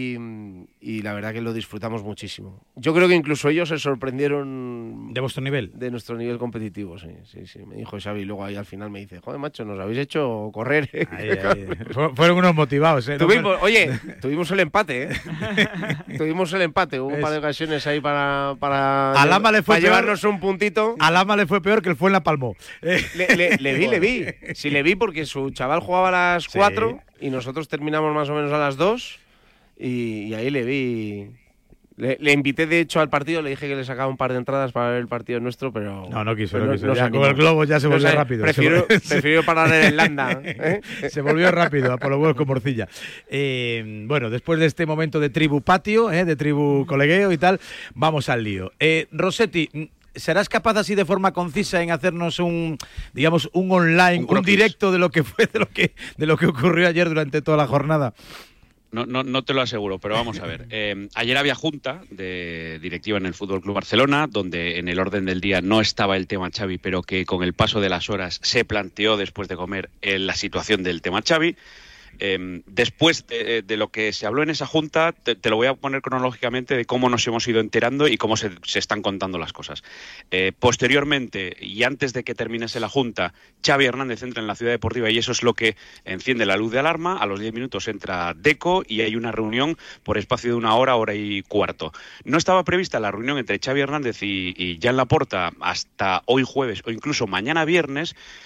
Y la verdad que lo disfrutamos muchísimo. Yo creo que incluso ellos se sorprendieron... ¿De vuestro nivel? De nuestro nivel competitivo, sí. Me dijo Xavi, luego ahí al final me dice, joder, macho, nos habéis hecho correr. Ahí. Fueron unos motivados, ¿eh? Tuvimos el empate, ¿eh? Tuvimos el empate, hubo un par de ocasiones ahí para Alama le fue peor, llevarnos un puntito. Alama le fue peor que el Fuenla palmó. Le vi. Sí, le vi porque su chaval jugaba a las 4 y nosotros terminamos más o menos a las 2 y ahí le vi. Le invité, de hecho, al partido, le dije que le sacaba un par de entradas para ver el partido nuestro, pero... No quiso. No Ya, con el globo ya se volvió rápido. Prefiero parar en Landa. ¿eh? Se volvió rápido, a por los huevos con morcilla. Bueno, después de este momento de tribu patio, de tribu colegueo y tal, vamos al lío. Rossetti, ¿serás capaz así de forma concisa en hacernos un online, un directo de lo que fue, de lo que ocurrió ayer durante toda la jornada? No te lo aseguro, pero vamos a ver. Ayer había junta de directiva en el Fútbol Club Barcelona, donde en el orden del día no estaba el tema Xavi, pero que con el paso de las horas se planteó después de comer la situación del tema Xavi. Después de lo que se habló en esa junta, te lo voy a poner cronológicamente de cómo nos hemos ido enterando y cómo se están contando las cosas. Posteriormente, y antes de que terminase la junta, Xavi Hernández entra en la Ciudad Deportiva y eso es lo que enciende la luz de alarma. A los 10 minutos entra Deco y hay una reunión por espacio de una hora y cuarto. No estaba prevista la reunión entre Xavi Hernández y Joan Laporta hasta hoy jueves o incluso mañana viernes,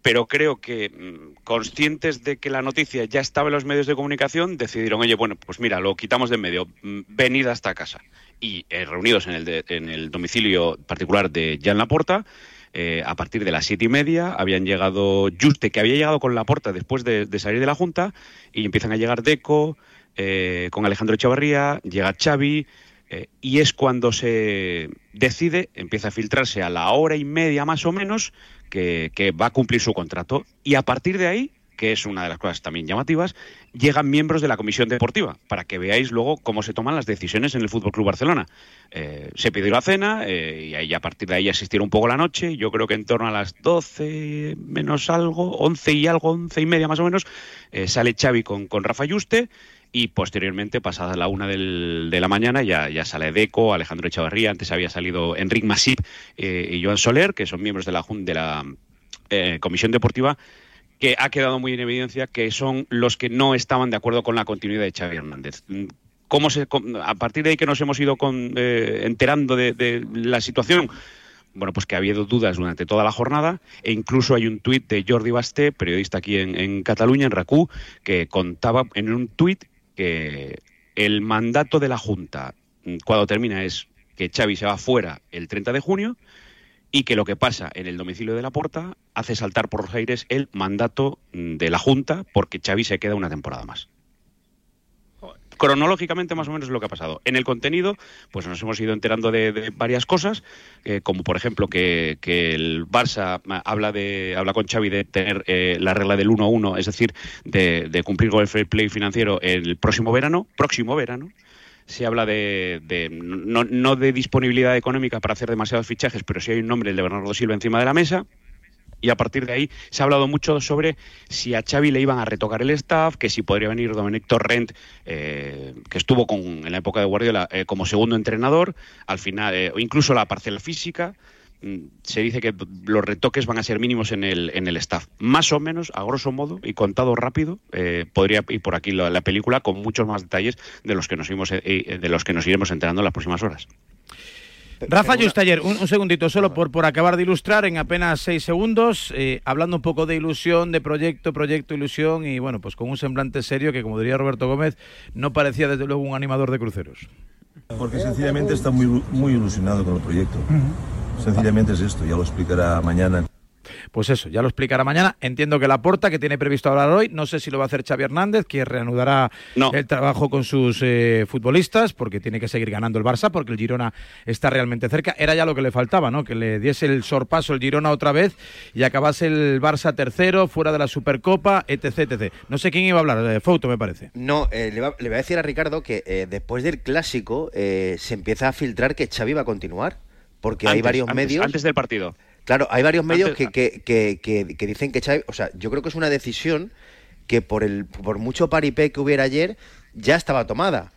pero creo que conscientes de que la noticia ya estaba en los medios de comunicación, decidieron, oye, bueno, pues mira, lo quitamos de en medio, venid hasta casa. Y reunidos en el domicilio particular de Joan Laporta, a partir de las 7:30 habían llegado Juste, que había llegado con Laporta después de salir de la Junta, y empiezan a llegar Deco, con Alejandro Echevarría, llega Xavi, y es cuando se decide, empieza a filtrarse a la hora y media más o menos, que va a cumplir su contrato. Y a partir de ahí, que es una de las cosas también llamativas, llegan miembros de la Comisión Deportiva, para que veáis luego cómo se toman las decisiones en el FC Barcelona. Se pidió la cena, y ahí, a partir de ahí asistieron un poco la noche. Yo creo que en torno a las 12 menos algo, 11 y algo, 11 y media más o menos, sale Xavi con Rafa Juste, y posteriormente, pasada la 1 de la mañana, ya sale Deco, Alejandro Echevarría, antes había salido Enric Masip y Joan Soler, que son miembros de la Comisión Deportiva, que ha quedado muy en evidencia que son los que no estaban de acuerdo con la continuidad de Xavi Hernández. A partir de ahí que nos hemos ido enterando de la situación, bueno, pues que ha habido dudas durante toda la jornada, e incluso hay un tuit de Jordi Basté, periodista aquí en Cataluña, en RAC1, que contaba en un tuit que el mandato de la Junta, cuando termina, es que Xavi se va fuera el 30 de junio, y que lo que pasa en el domicilio de Laporta hace saltar por los aires el mandato de la Junta, porque Xavi se queda una temporada más. Cronológicamente, más o menos, es lo que ha pasado. En el contenido, pues nos hemos ido enterando de varias cosas, como por ejemplo que el Barça habla con Xavi de tener la regla del 1-1, es decir, de cumplir con el fair play financiero el próximo verano. Se habla no de disponibilidad económica para hacer demasiados fichajes, pero sí hay un nombre, el de Bernardo Silva, encima de la mesa. Y a partir de ahí se ha hablado mucho sobre si a Xavi le iban a retocar el staff, que si podría venir Domènec Torrent, que estuvo en la época de Guardiola como segundo entrenador, al final, o incluso la parcela física. Se dice que los retoques van a ser mínimos en el staff. Más o menos, a grosso modo, y contado rápido, podría ir por aquí la película con muchos más detalles de los que nos iremos enterando en las próximas horas. Rafa Juste, ayer, un segundito solo por acabar de ilustrar en apenas 6 segundos, hablando un poco de ilusión, de proyecto, ilusión, y bueno, pues con un semblante serio que, como diría Roberto Gómez, no parecía desde luego un animador de cruceros. Porque sencillamente está muy ilusionado con el proyecto. Sencillamente es esto, ya lo explicará mañana. Pues eso, ya lo explicará mañana. Entiendo que Laporta, que tiene previsto hablar hoy, no sé si lo va a hacer Xavi Hernández, que reanudará el trabajo con sus futbolistas, porque tiene que seguir ganando el Barça, porque el Girona está realmente cerca. Era ya lo que le faltaba, ¿no? Que le diese el sorpaso el Girona otra vez y acabase el Barça tercero, fuera de la Supercopa, etc. No sé quién iba a hablar, Fouto, me parece. No, le voy a decir a Ricardo que después del Clásico se empieza a filtrar que Xavi va a continuar, porque hay varios medios... Antes del partido. Claro, hay varios medios que dicen que Xavi... O sea, yo creo que es una decisión que por mucho paripé que hubiera ayer, ya estaba tomada.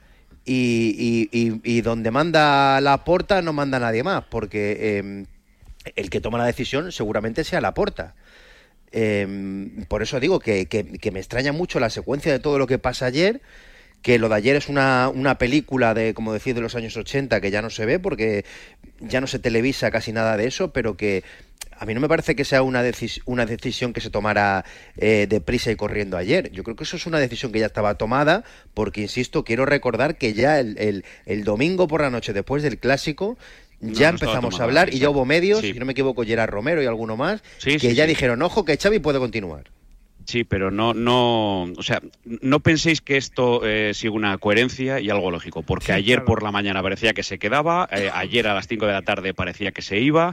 Y donde manda Laporta no manda nadie más, porque el que toma la decisión seguramente sea Laporta. Por eso digo que me extraña mucho la secuencia de todo lo que pasa ayer, que lo de ayer es una película de, como decir, de los años 80, que ya no se ve porque ya no se televisa casi nada de eso, pero que a mí no me parece que sea una decisión que se tomara deprisa y corriendo ayer. Yo creo que eso es una decisión que ya estaba tomada, porque, insisto, quiero recordar que ya el domingo por la noche, después del Clásico, ya empezamos a hablar, y ya hubo medios, si no me equivoco, Gerard Romero y alguno más, que ya dijeron, ojo, que Xavi puede continuar. Sí, pero o sea, no penséis que esto sigue una coherencia y algo lógico, porque ayer por la mañana parecía que se quedaba, ayer a las 5 de la tarde parecía que se iba.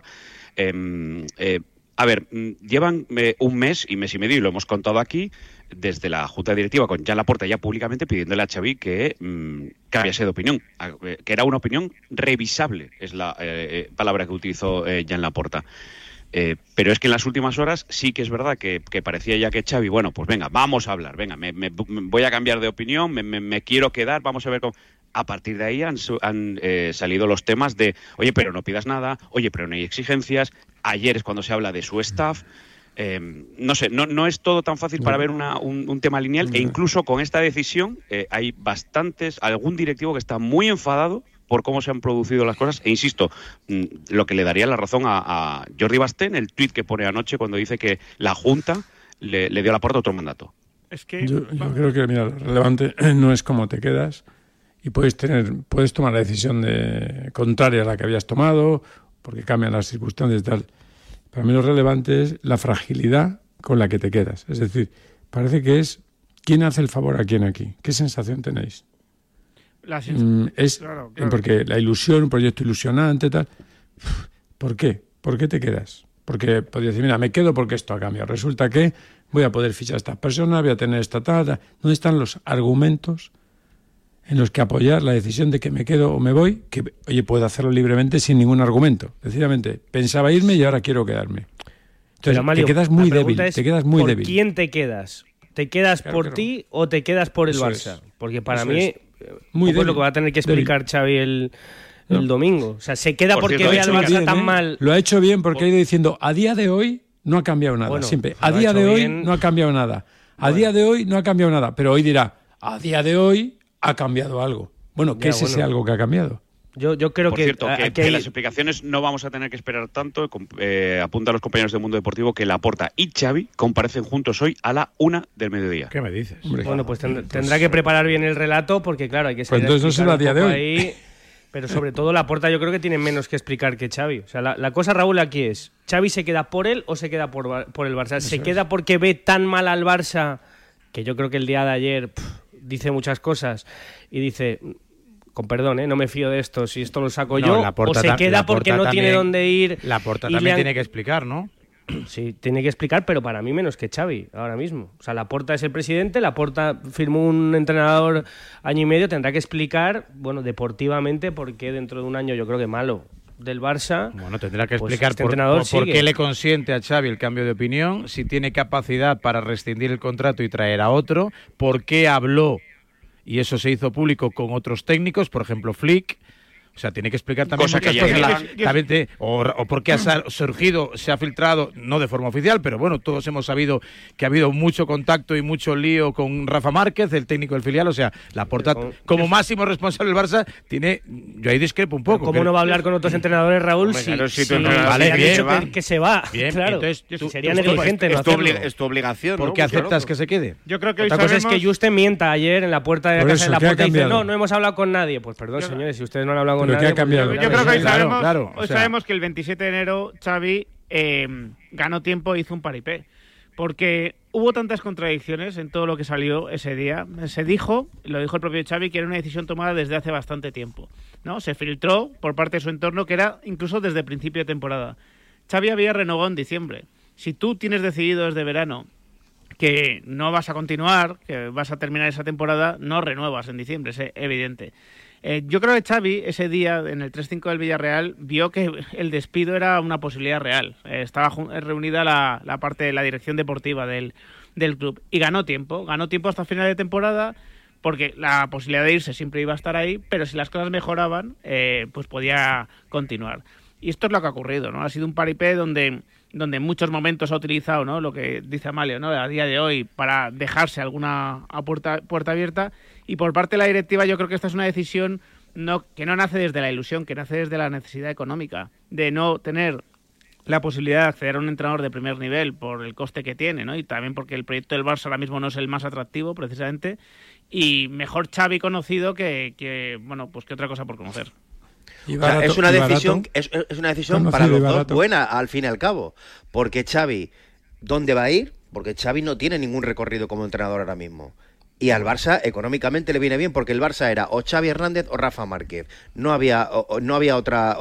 A ver, llevan un mes y medio, y lo hemos contado aquí, desde la Junta Directiva con Joan Laporta ya públicamente pidiéndole a Xavi que cambiase de opinión, que era una opinión revisable, es la palabra que utilizó Joan Laporta. Pero es que en las últimas horas sí que es verdad que parecía ya que Xavi, bueno, pues venga, vamos a hablar, venga, me voy a cambiar de opinión, me quiero quedar, vamos a ver cómo... A partir de ahí han salido los temas de, oye, pero no pidas nada, oye, pero no hay exigencias. Ayer es cuando se habla de su staff. No sé, no es todo tan fácil para ver un tema lineal, e incluso con esta decisión hay algún directivo que está muy enfadado por cómo se han producido las cosas. E insisto, lo que le daría la razón a Jordi Basté en el tuit que pone anoche cuando dice que la Junta le dio a Laporta otro mandato. Es que yo creo que, mira, lo relevante no es cómo te quedas, y puedes tomar la decisión contraria a la que habías tomado, porque cambian las circunstancias y tal. Para mí lo relevante es la fragilidad con la que te quedas. Es decir, parece que es quién hace el favor a quién aquí. ¿Qué sensación tenéis? Claro. Porque la ilusión, un proyecto ilusionante, tal. ¿Por qué? ¿Por qué te quedas? Porque podrías decir, mira, me quedo porque esto ha cambiado. Resulta que voy a poder fichar a estas personas, voy a tener esta tal. ¿Dónde están los argumentos en los que apoyar la decisión de que me quedo o me voy? Que, oye, puedo hacerlo libremente sin ningún argumento. Decididamente, pensaba irme y ahora quiero quedarme. Entonces, Mario, te quedas muy débil. ¿Por quién te quedas? ¿Te quedas por ti o te quedas por el Barça? Porque para mí, muy débil, lo que va a tener que explicar Xavi el domingo. O sea, se queda porque ve al Barça tan mal. Lo ha hecho bien porque ha ido diciendo, a día de hoy no ha cambiado nada. Bueno, siempre, a día de hoy no ha cambiado nada. A día de hoy no ha cambiado nada. Pero hoy dirá, a día de hoy ha cambiado algo. Bueno, ¿qué es ese algo que ha cambiado? Yo creo Por cierto, que las explicaciones no vamos a tener que esperar tanto. Apunta a los compañeros de Mundo Deportivo que Laporta y Xavi comparecen juntos hoy a la 1 del mediodía. ¿Qué me dices? Bueno, pues tendrá que preparar bien el relato porque, claro, hay que saber. Pues entonces no será a día de hoy. Ahí, pero sobre todo Laporta yo creo que tiene menos que explicar que Xavi. O sea, la cosa, Raúl, aquí es, ¿Xavi se queda por él o se queda por el Barça? ¿Se queda porque ve tan mal al Barça que yo creo que el día de ayer dice muchas cosas y dice... Con perdón, no me fío de esto, si esto lo saco yo, o se queda porque no tiene dónde ir. Laporta también tiene que explicar, ¿no? Sí, tiene que explicar, pero para mí menos que Xavi, ahora mismo. O sea, Laporta es el presidente, Laporta firmó un entrenador año y medio, tendrá que explicar, bueno, deportivamente, por qué dentro de un año yo creo que malo del Barça. Bueno, tendrá que explicar por qué le consiente a Xavi el cambio de opinión, si tiene capacidad para rescindir el contrato y traer a otro, por qué habló, y eso se hizo público con otros técnicos, por ejemplo Flick. O sea, tiene que explicar también muchas cosas. O porque ha surgido, se ha filtrado, no de forma oficial, pero bueno, todos hemos sabido que ha habido mucho contacto y mucho lío con Rafa Márquez, el técnico del filial. O sea, Laporta, como máximo responsable del Barça, tiene... Yo ahí discrepo un poco. ¿Cómo no va a hablar con otros entrenadores, Raúl? Vale, bien, dicho que se va. Bien, claro. Entonces, sería negligente no hacerlo. Es tu obligación. ¿Por qué aceptas que se quede? Yo creo que otra cosa es que Juste mienta ayer en la puerta de la casa de Laporta y dice, no hemos hablado con nadie. Pues perdón, señores, si ustedes no han hablado con nadie... ¿Qué ha cambiado? Yo creo que hoy sabemos que el 27 de enero Xavi ganó tiempo e hizo un paripé. Porque hubo tantas contradicciones en todo lo que salió ese día. Se dijo, lo dijo el propio Xavi, que era una decisión tomada desde hace bastante tiempo, ¿no? Se filtró por parte de su entorno que era incluso desde el principio de temporada. Xavi había renovado en diciembre. Si tú tienes decidido desde verano que no vas a continuar, que vas a terminar esa temporada, no renuevas en diciembre, es evidente. Yo creo que Xavi ese día en el 3-5 del Villarreal vio que el despido era una posibilidad real. Estaba reunida la parte de la dirección deportiva del club y ganó tiempo hasta final de temporada porque la posibilidad de irse siempre iba a estar ahí, pero si las cosas mejoraban, pues podía continuar. Y esto es lo que ha ocurrido, ¿no? Ha sido un paripé donde en muchos momentos ha utilizado, ¿no?, lo que dice Amalio, ¿no?, a día de hoy para dejarse alguna puerta abierta. Y por parte de la directiva yo creo que esta es una decisión que no nace desde la ilusión, que nace desde la necesidad económica, de no tener la posibilidad de acceder a un entrenador de primer nivel por el coste que tiene, ¿no? Y también porque el proyecto del Barça ahora mismo no es el más atractivo, precisamente, y mejor Xavi conocido que otra cosa por conocer. Barato, es una decisión para los dos buena, al fin y al cabo. Porque Xavi, ¿dónde va a ir? Porque Xavi no tiene ningún recorrido como entrenador ahora mismo. Y al Barça económicamente le viene bien porque el Barça era o Xavi Hernández o Rafa Márquez. No había otra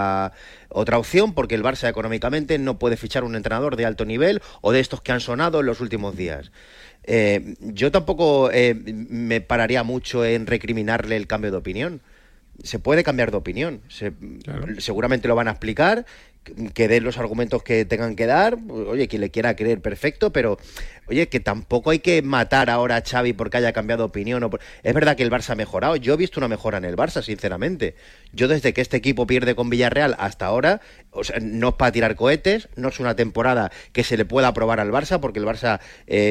opción porque el Barça económicamente no puede fichar un entrenador de alto nivel o de estos que han sonado en los últimos días. Yo tampoco me pararía mucho en recriminarle el cambio de opinión. Se puede cambiar de opinión, claro. Seguramente lo van a explicar que den los argumentos que tengan que dar. Oye, quien le quiera creer, perfecto, pero oye, que tampoco hay que matar ahora a Xavi porque haya cambiado de opinión. Es verdad que el Barça ha mejorado. Yo he visto una mejora en el Barça, sinceramente. Yo desde que este equipo pierde con Villarreal hasta ahora, o sea, no es para tirar cohetes, no es una temporada que se le pueda aprobar al Barça, porque el Barça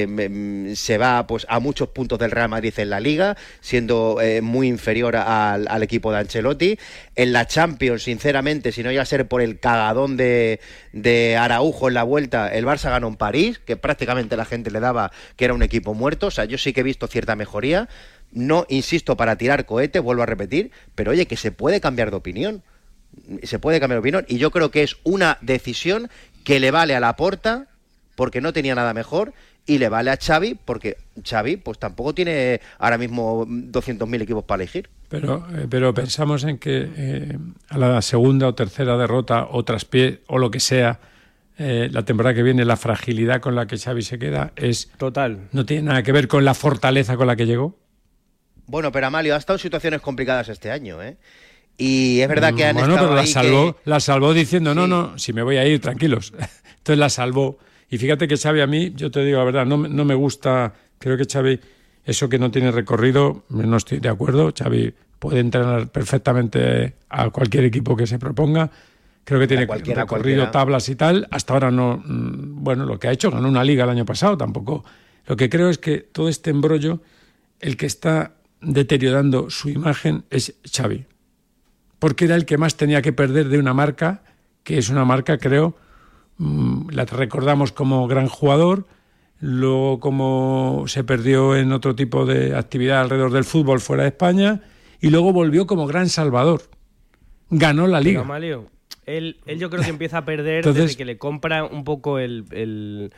se va pues a muchos puntos del Real Madrid en la Liga, siendo muy inferior al equipo de Ancelotti. En la Champions, sinceramente, si no iba a ser por el cagadón de Araujo en la vuelta, el Barça ganó en París, que prácticamente la gente le daba que era un equipo muerto. O sea, yo sí que he visto cierta mejoría. No insisto para tirar cohetes, vuelvo a repetir, pero oye, que se puede cambiar de opinión. Se puede cambiar de opinión, y yo creo que es una decisión que le vale a Laporta porque no tenía nada mejor, y le vale a Xavi porque Xavi pues tampoco tiene ahora mismo 200.000 equipos para elegir. Pero pensamos en que a la segunda o tercera derrota o traspié o lo que sea, la temporada que viene, la fragilidad con la que Xavi se queda es total. No tiene nada que ver con la fortaleza con la que llegó. Bueno, pero Amalio, ha estado en situaciones complicadas este año, ¿eh? Y es verdad que han estado pero ahí la salvó diciendo, sí. no, si me voy a ir, tranquilos. Entonces la salvó. Y fíjate que Xavi, a mí, yo te digo la verdad, no me gusta. Creo que Xavi, eso que no tiene recorrido, no estoy de acuerdo. Xavi puede entrenar perfectamente a cualquier equipo que se proponga. Creo que tiene recorrido, tablas y tal. Hasta ahora no. Bueno, lo que ha hecho, ganó una liga el año pasado, tampoco. Lo que creo es que todo este embrollo, el que está deteriorando su imagen es Xavi. Porque era el que más tenía que perder de una marca, que es una marca, creo, la recordamos como gran jugador, luego como se perdió en otro tipo de actividad alrededor del fútbol fuera de España, y luego volvió como gran salvador. Ganó la liga. Pero, Amalio, él yo creo que empieza a perder. Entonces, desde que le compra un poco el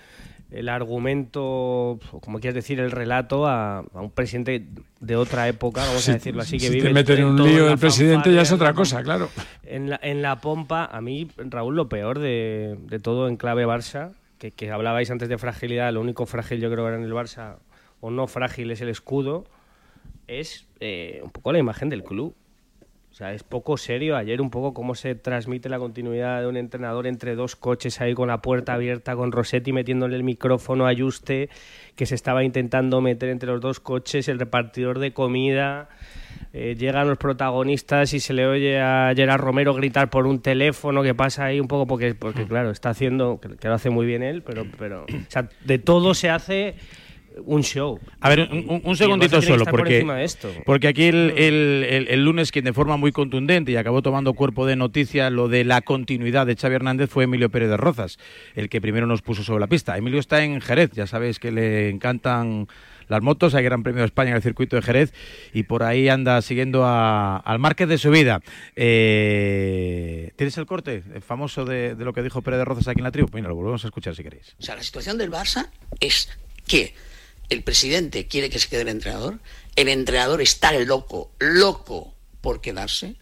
argumento, como quieres decir, el relato a un presidente de otra época, vamos a decirlo así, que si vive te meten en un lío el presidente ya es otra cosa, claro. En la pompa, a mí, Raúl, lo peor de todo en clave Barça, que hablabais antes de fragilidad, lo único frágil yo creo que era en el Barça, o no frágil, es el escudo, es un poco la imagen del club. O sea, es poco serio. Ayer un poco cómo se transmite la continuidad de un entrenador entre dos coches ahí con la puerta abierta, con Rossetti metiéndole el micrófono a Juste, que se estaba intentando meter entre los dos coches, el repartidor de comida. Llegan los protagonistas y se le oye a Gerard Romero gritar por un teléfono, que pasa ahí un poco porque claro, está haciendo, que lo hace muy bien él, pero o sea, de todo se hace un show. A ver, un segundito solo, porque aquí el lunes quien de forma muy contundente y acabó tomando cuerpo de noticia lo de la continuidad de Xavi Hernández fue Emilio Pérez de Rozas, el que primero nos puso sobre la pista. Emilio está en Jerez, ya sabéis que le encantan las motos, hay Gran Premio de España en el circuito de Jerez y por ahí anda siguiendo al Márquez de su vida. ¿Tienes el corte famoso de lo que dijo Pérez de Rozas aquí en la tribu? Bueno, lo volvemos a escuchar si queréis. O sea, la situación del Barça es que el presidente quiere que se quede el entrenador está loco por quedarse,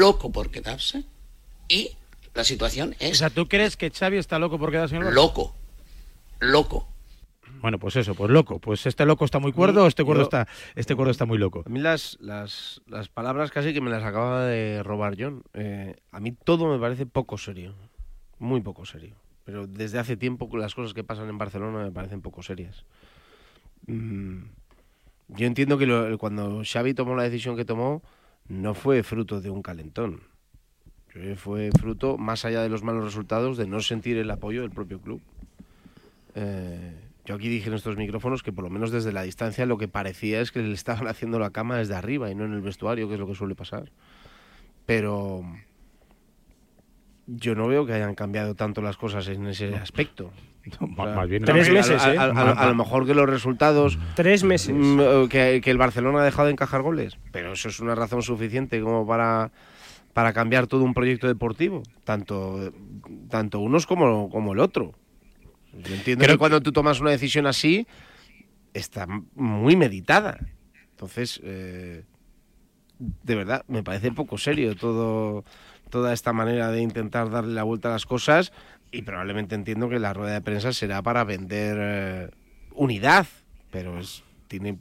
y la situación es... O sea, ¿tú crees que Xavi está loco por quedarse en el Barça? Loco. Bueno, pues eso, pues loco. Pues este loco está muy cuerdo, este cuerdo está muy loco. A mí las palabras casi que me las acaba de robar John. A mí todo me parece poco serio, muy poco serio. Pero desde hace tiempo las cosas que pasan en Barcelona me parecen poco serias. Yo entiendo que cuando Xavi tomó la decisión que tomó no fue fruto de un calentón, fue fruto, más allá de los malos resultados, de no sentir el apoyo del propio club. Yo aquí dije en estos micrófonos que por lo menos desde la distancia lo que parecía es que le estaban haciendo la cama desde arriba y no en el vestuario, que es lo que suele pasar. Pero yo no veo que hayan cambiado tanto las cosas en ese aspecto. Más bien 3 meses, a lo mejor que los resultados 3 meses que el Barcelona ha dejado de encajar goles, pero eso es una razón suficiente como para cambiar todo un proyecto deportivo, tanto unos como el otro. Yo entiendo que cuando tú tomas una decisión así está muy meditada. Entonces de verdad me parece poco serio toda esta manera de intentar darle la vuelta a las cosas. Y probablemente entiendo que la rueda de prensa será para vender unidad, pero tiene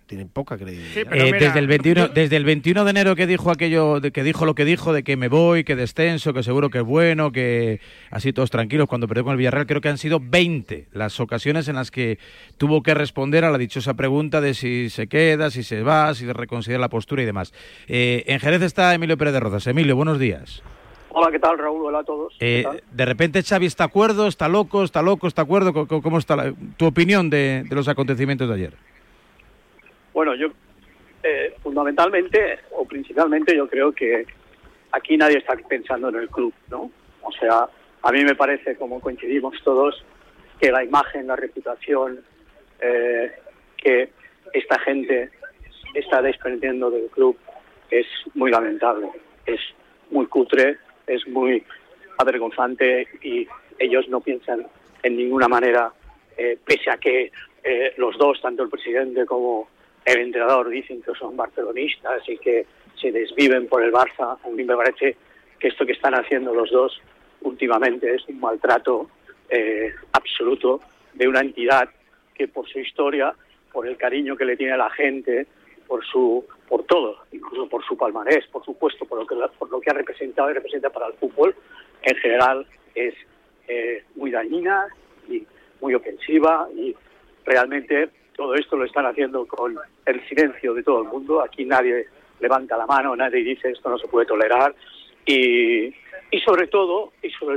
tiene poca credibilidad. Sí, pero mira, desde el 21 de enero que dijo aquello, que dijo lo que dijo, de que me voy, que descenso, que seguro que es bueno, que así todos tranquilos cuando perdió con el Villarreal, creo que han sido 20 las ocasiones en las que tuvo que responder a la dichosa pregunta de si se queda, si se va, si reconsidera la postura y demás. En Jerez está Emilio Pérez de Rozas. Emilio, buenos días. Hola, ¿qué tal, Raúl? Hola a todos. De repente Xavi está de acuerdo, está loco, está de acuerdo. ¿Cómo está tu opinión de los acontecimientos de ayer? Bueno, yo fundamentalmente o principalmente yo creo que aquí nadie está pensando en el club, ¿no? O sea, a mí me parece, como coincidimos todos, que la imagen, la reputación que esta gente está desprendiendo del club es muy lamentable, es muy cutre, es muy avergonzante y ellos no piensan en ninguna manera, pese a que los dos, tanto el presidente como el entrenador, dicen que son barcelonistas y que se desviven por el Barça. A mí me parece que esto que están haciendo los dos últimamente es un maltrato absoluto de una entidad que por su historia, por el cariño que le tiene a la gente, por todo, incluso por su palmarés, por supuesto, por lo que ha representado y representa para el fútbol, en general es muy dañina y muy ofensiva, y realmente todo esto lo están haciendo con el silencio de todo el mundo. Aquí nadie levanta la mano, nadie dice esto no se puede tolerar, y sobre todo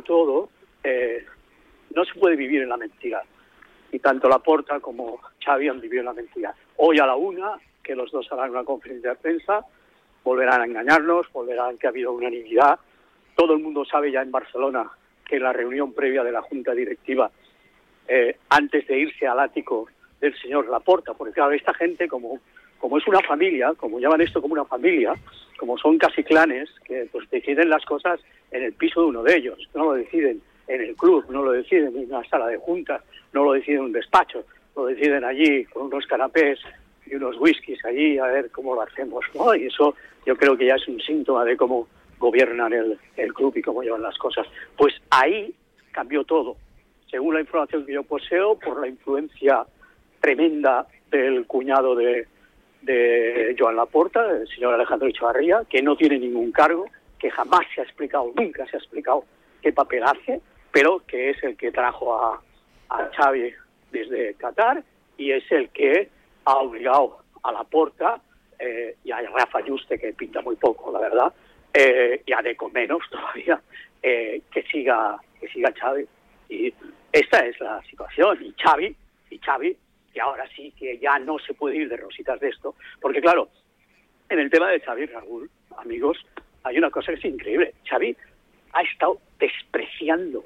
no se puede vivir en la mentira, y tanto Laporta como Xavi han vivido en la mentira. Hoy a la 1:00 que los dos harán una conferencia de prensa, volverán a engañarnos, volverán que ha habido unanimidad. Todo el mundo sabe ya en Barcelona que en la reunión previa de la Junta Directiva, antes de irse al ático del señor Laporta, porque claro, esta gente como es una familia, como llaman esto como una familia, como son casi clanes, que pues deciden las cosas en el piso de uno de ellos, no lo deciden en el club, no lo deciden en una sala de juntas, no lo deciden en un despacho, lo deciden allí con unos canapés y unos whiskies allí a ver cómo lo hacemos, ¿no? Y eso yo creo que ya es un síntoma de cómo gobiernan el club y cómo llevan las cosas. Pues ahí cambió todo, según la información que yo poseo, por la influencia tremenda del cuñado de Joan Laporta, el señor Alejandro Echevarría, que no tiene ningún cargo, que jamás se ha explicado, nunca se ha explicado qué papel hace, pero que es el que trajo a Xavi desde Qatar y es el que ha obligado a Laporta y a Rafa Juste, que pinta muy poco, la verdad, y a Deco menos todavía, que siga Xavi. Y esta es la situación. Y Xavi, que ahora sí que ya no se puede ir de rositas de esto, porque claro, en el tema de Xavi, Raúl, amigos, hay una cosa que es increíble. Xavi ha estado despreciando,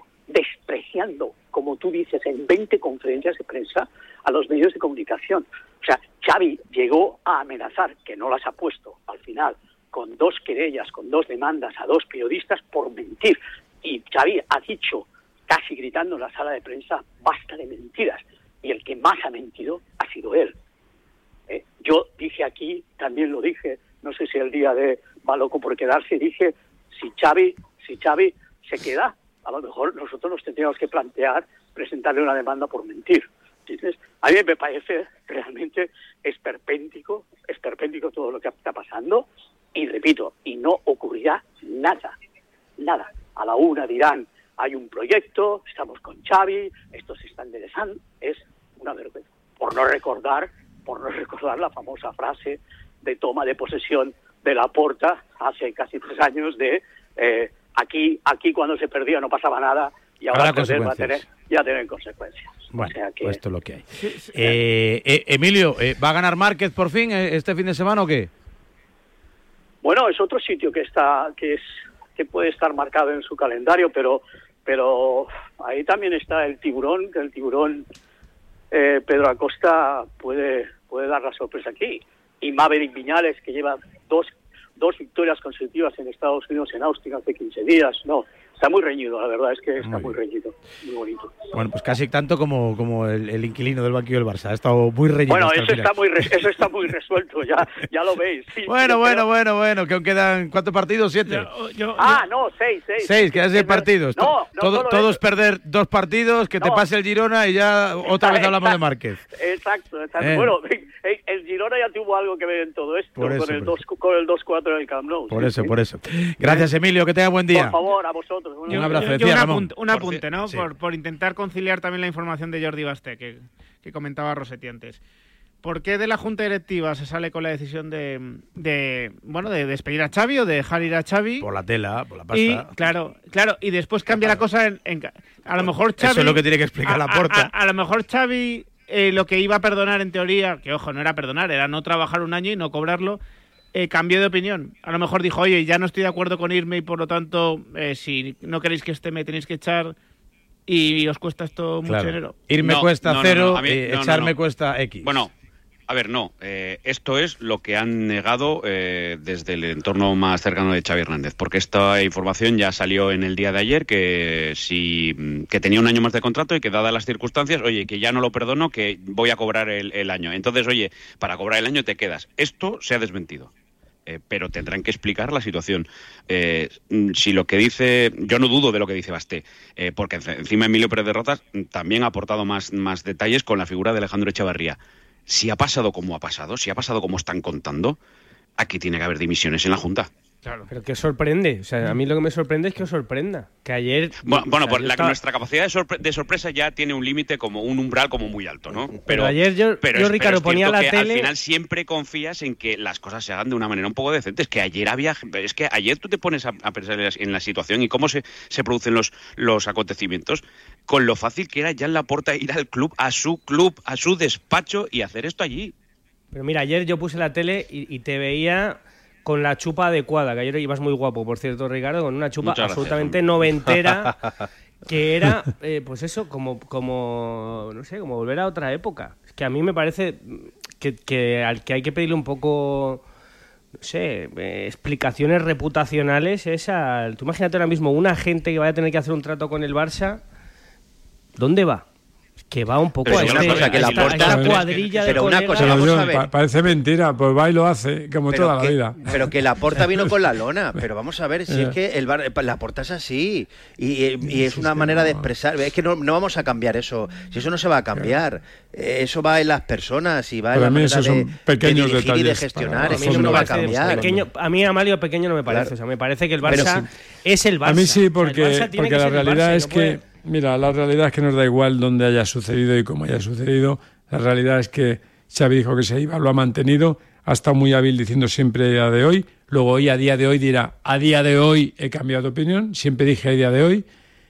como tú dices, en 20 conferencias de prensa a los medios de comunicación. O sea, Xavi llegó a amenazar, que no las ha puesto al final, con 2 querellas, con 2 demandas a 2 periodistas por mentir. Y Xavi ha dicho, casi gritando en la sala de prensa, basta de mentiras. Y el que más ha mentido ha sido él. Yo dije aquí, también lo dije, no sé si el día de va loco por quedarse, dije, si Xavi se queda, a lo mejor nosotros nos tendríamos que plantear presentarle una demanda por mentir. ¿Entiendes? A mí me parece realmente esperpéntico todo lo que está pasando, y repito, y no ocurrirá nada. A la 1:00 dirán, hay un proyecto, estamos con Xavi, esto se está enderezando, es una vergüenza. Por no recordar la famosa frase de toma de posesión de Laporta hace casi 3 años de aquí cuando se perdía no pasaba nada y ahora va a tener consecuencias. Bueno, o sea que... pues esto es lo que hay. Emilio, ¿va a ganar Márquez por fin este fin de semana o qué? Bueno, es otro sitio que puede estar marcado en su calendario, pero ahí también está el tiburón, que el tiburón Pedro Acosta puede dar la sorpresa aquí. Y Maverick Viñales, que lleva dos victorias consecutivas en Estados Unidos, en Austin, hace 15 días. No, Está muy reñido, la verdad es que está muy reñido, muy bonito. Bueno, pues casi tanto como el inquilino del banquillo del Barça. Ha estado muy reñido. Bueno, eso está muy resuelto, ya lo veis. Sí, bueno, que aún quedan ¿cuántos partidos? 7. No, 6. 6, quedan 6 partidos. No, todos perder 2 partidos, que te pase el Girona y ya otra vez hablamos de Márquez. Exacto. Bueno, el Girona ya tuvo algo que ver en todo esto, con el 2-4 en el Camp Nou. Por eso. Gracias, Emilio, que tenga buen día. Por favor, a vosotros. Un abrazo. Un apunte, ¿no? Sí. Por intentar conciliar también la información de Jordi Basté, que comentaba Rossetti antes. ¿Por qué de la Junta Directiva se sale con la decisión de despedir a Xavi o de dejar ir a Xavi? Por la tela, por la pasta. Y, claro, y después cambia la cosa a lo mejor Xavi... Eso es lo que tiene que explicar Laporta. A lo mejor Xavi lo que iba a perdonar en teoría, que ojo, no era perdonar, era no trabajar un año y no cobrarlo, cambió de opinión. A lo mejor dijo, oye, ya no estoy de acuerdo con irme y por lo tanto, si no queréis que esté, me tenéis que echar y os cuesta esto mucho dinero. Irme cuesta 0, echarme cuesta X. Bueno, a ver, esto es lo que han negado desde el entorno más cercano de Xavi Hernández, porque esta información ya salió en el día de ayer, que tenía un año más de contrato y que dadas las circunstancias, oye, que ya no lo perdono, que voy a cobrar el año. Entonces, oye, para cobrar el año te quedas. Esto se ha desmentido. Pero tendrán que explicar la situación. Si lo que dice... Yo no dudo de lo que dice Basté, porque encima Emilio Pérez de Rozas también ha aportado más detalles con la figura de Alejandro Echevarría. Si ha pasado como ha pasado, si ha pasado como están contando, aquí tiene que haber dimisiones en la Junta. Claro. Pero ¿qué sorprende? O sea, a mí lo que me sorprende es que os sorprenda. Que ayer... Nuestra capacidad de sorpresa ya tiene un límite, como un umbral como muy alto, ¿no? Pero ayer yo Ricardo, ponía la tele... Al final siempre confías en que las cosas se hagan de una manera un poco decente. Es que ayer tú te pones a pensar en la situación y cómo se producen los acontecimientos, con lo fácil que era ya en Laporta ir al club, a su despacho y hacer esto allí. Pero mira, ayer yo puse la tele y te veía... con la chupa adecuada, que ayer ibas muy guapo, por cierto, Ricardo, con una chupa absolutamente noventera, que era, pues eso, como no sé, como volver a otra época. Es que a mí me parece que al que hay que pedirle un poco, no sé, explicaciones reputacionales tú imagínate ahora mismo una gente que vaya a tener que hacer un trato con el Barça, ¿dónde va? Que va un poco a esta cuadrilla de pero colegas. una cosa, vamos a ver. Parece mentira, pues va y lo hace, como toda la vida. Pero que Laporta vino con la lona, pero vamos a ver si es que Laporta es así y es una manera de expresar. Es que no vamos a cambiar eso, si eso no se va a cambiar. Eso va en las personas y va en la manera de dirigir y de gestionar. Eso no va a cambiar. A mí Amalio pequeño no me parece, claro. O sea, me parece que el Barça es el Barça. A mí sí, porque la realidad es Barça, que... Mira, la realidad es que nos da igual dónde haya sucedido y cómo haya sucedido. La realidad es que Xavi dijo que se iba, lo ha mantenido, ha estado muy hábil diciendo siempre a día de hoy. Luego hoy, a día de hoy, dirá, a día de hoy he cambiado de opinión, siempre dije a día de hoy.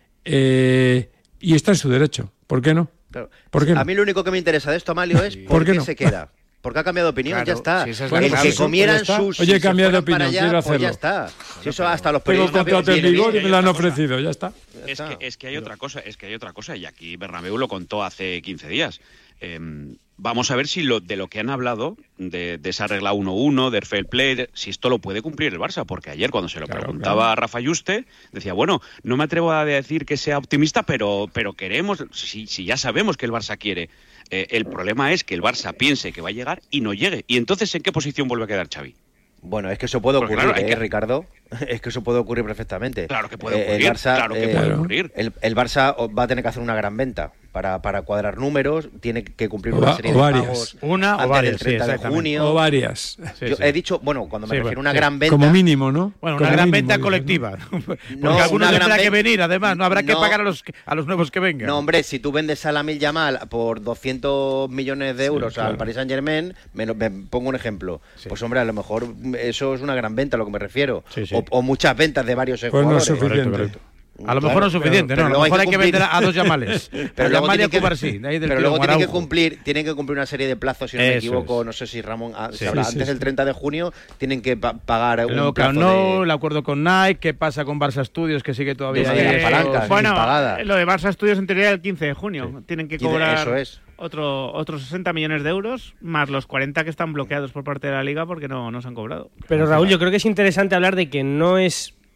Y está en su derecho. ¿Por qué no? Claro. ¿Por qué no? A mí lo único que me interesa de esto, Amalio, es por qué se queda. Porque ha cambiado de opinión, claro, ya está. Si el que comieran sus... Oye, he cambiado de opinión, allá, quiero hacerlo. Pues ya está. Si eso hasta los Tengo contrato en vigor y me lo han ofrecido, ya está. Es que hay otra cosa, y aquí Bernabéu lo contó hace 15 días. Vamos a ver si de lo que han hablado, de esa regla 1-1, del fair play, si esto lo puede cumplir el Barça, porque ayer cuando se lo preguntaba a Rafa Yuste, decía, bueno, no me atrevo a decir que sea optimista, pero queremos, si ya sabemos que el Barça quiere. El problema es que el Barça piense que va a llegar y no llegue. ¿Y entonces en qué posición vuelve a quedar Xavi? Bueno, es que eso puede ocurrir, Ricardo. Es que eso puede ocurrir perfectamente. Claro que puede ocurrir. Puede ocurrir. El Barça va a tener que hacer una gran venta para cuadrar números, tiene que cumplir una serie de pagos antes del 30 de junio. O varias. Yo he dicho, cuando me refiero a una gran venta... Como mínimo, ¿no? Bueno, una gran venta colectiva. Porque algunos tendrán que venir, además, no habrá que pagar a los nuevos que vengan. No, hombre, si tú vendes a Lamine Yamal por 200 millones de euros al Paris Saint-Germain, me pongo un ejemplo. Pues hombre, a lo mejor eso es una gran venta, a lo que me refiero. O muchas ventas de varios jugadores. No es suficiente. Correcto. A lo mejor no es suficiente, ¿no? A lo mejor hay que vender a 2 Yamales. Pero luego tienen que cumplir una serie de plazos, si no me equivoco, no sé si Ramón antes del 30 de junio tienen que pagar un plazo el acuerdo con Nike, ¿qué pasa con Barça Studios que sigue todavía las palancas impagadas? Lo de Barça Studios en teoría el 15 de junio. Tienen que cobrar eso es. otros 60 millones de euros más los 40 que están bloqueados por parte de la Liga porque no se han cobrado. Pero Raúl, yo creo que es interesante hablar de que no es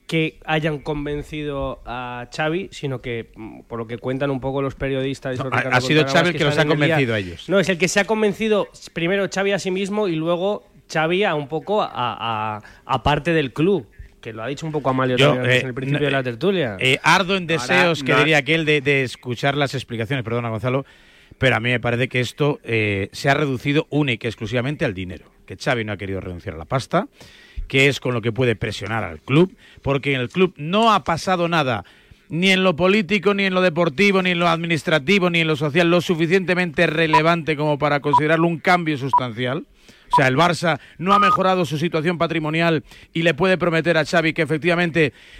que hayan convencido a Xavi, sino que, por lo que cuentan un poco los periodistas... Ha sido Xavi el que los ha convencido a ellos. No, es el que se ha convencido primero Xavi a sí mismo y luego Xavi a un poco a parte del club, que lo ha dicho un poco Amalio en el principio de la tertulia. Ardo en deseos, diría aquel, de escuchar las explicaciones, perdona Gonzalo, pero a mí me parece que esto se ha reducido única y exclusivamente al dinero, que Xavi no ha querido renunciar a la pasta, que es con lo que puede presionar al club, porque en el club no ha pasado nada, ni en lo político, ni en lo deportivo, ni en lo administrativo, ni en lo social, lo suficientemente relevante como para considerarlo un cambio sustancial. O sea, el Barça no ha mejorado su situación patrimonial y le puede prometer a Xavi que efectivamente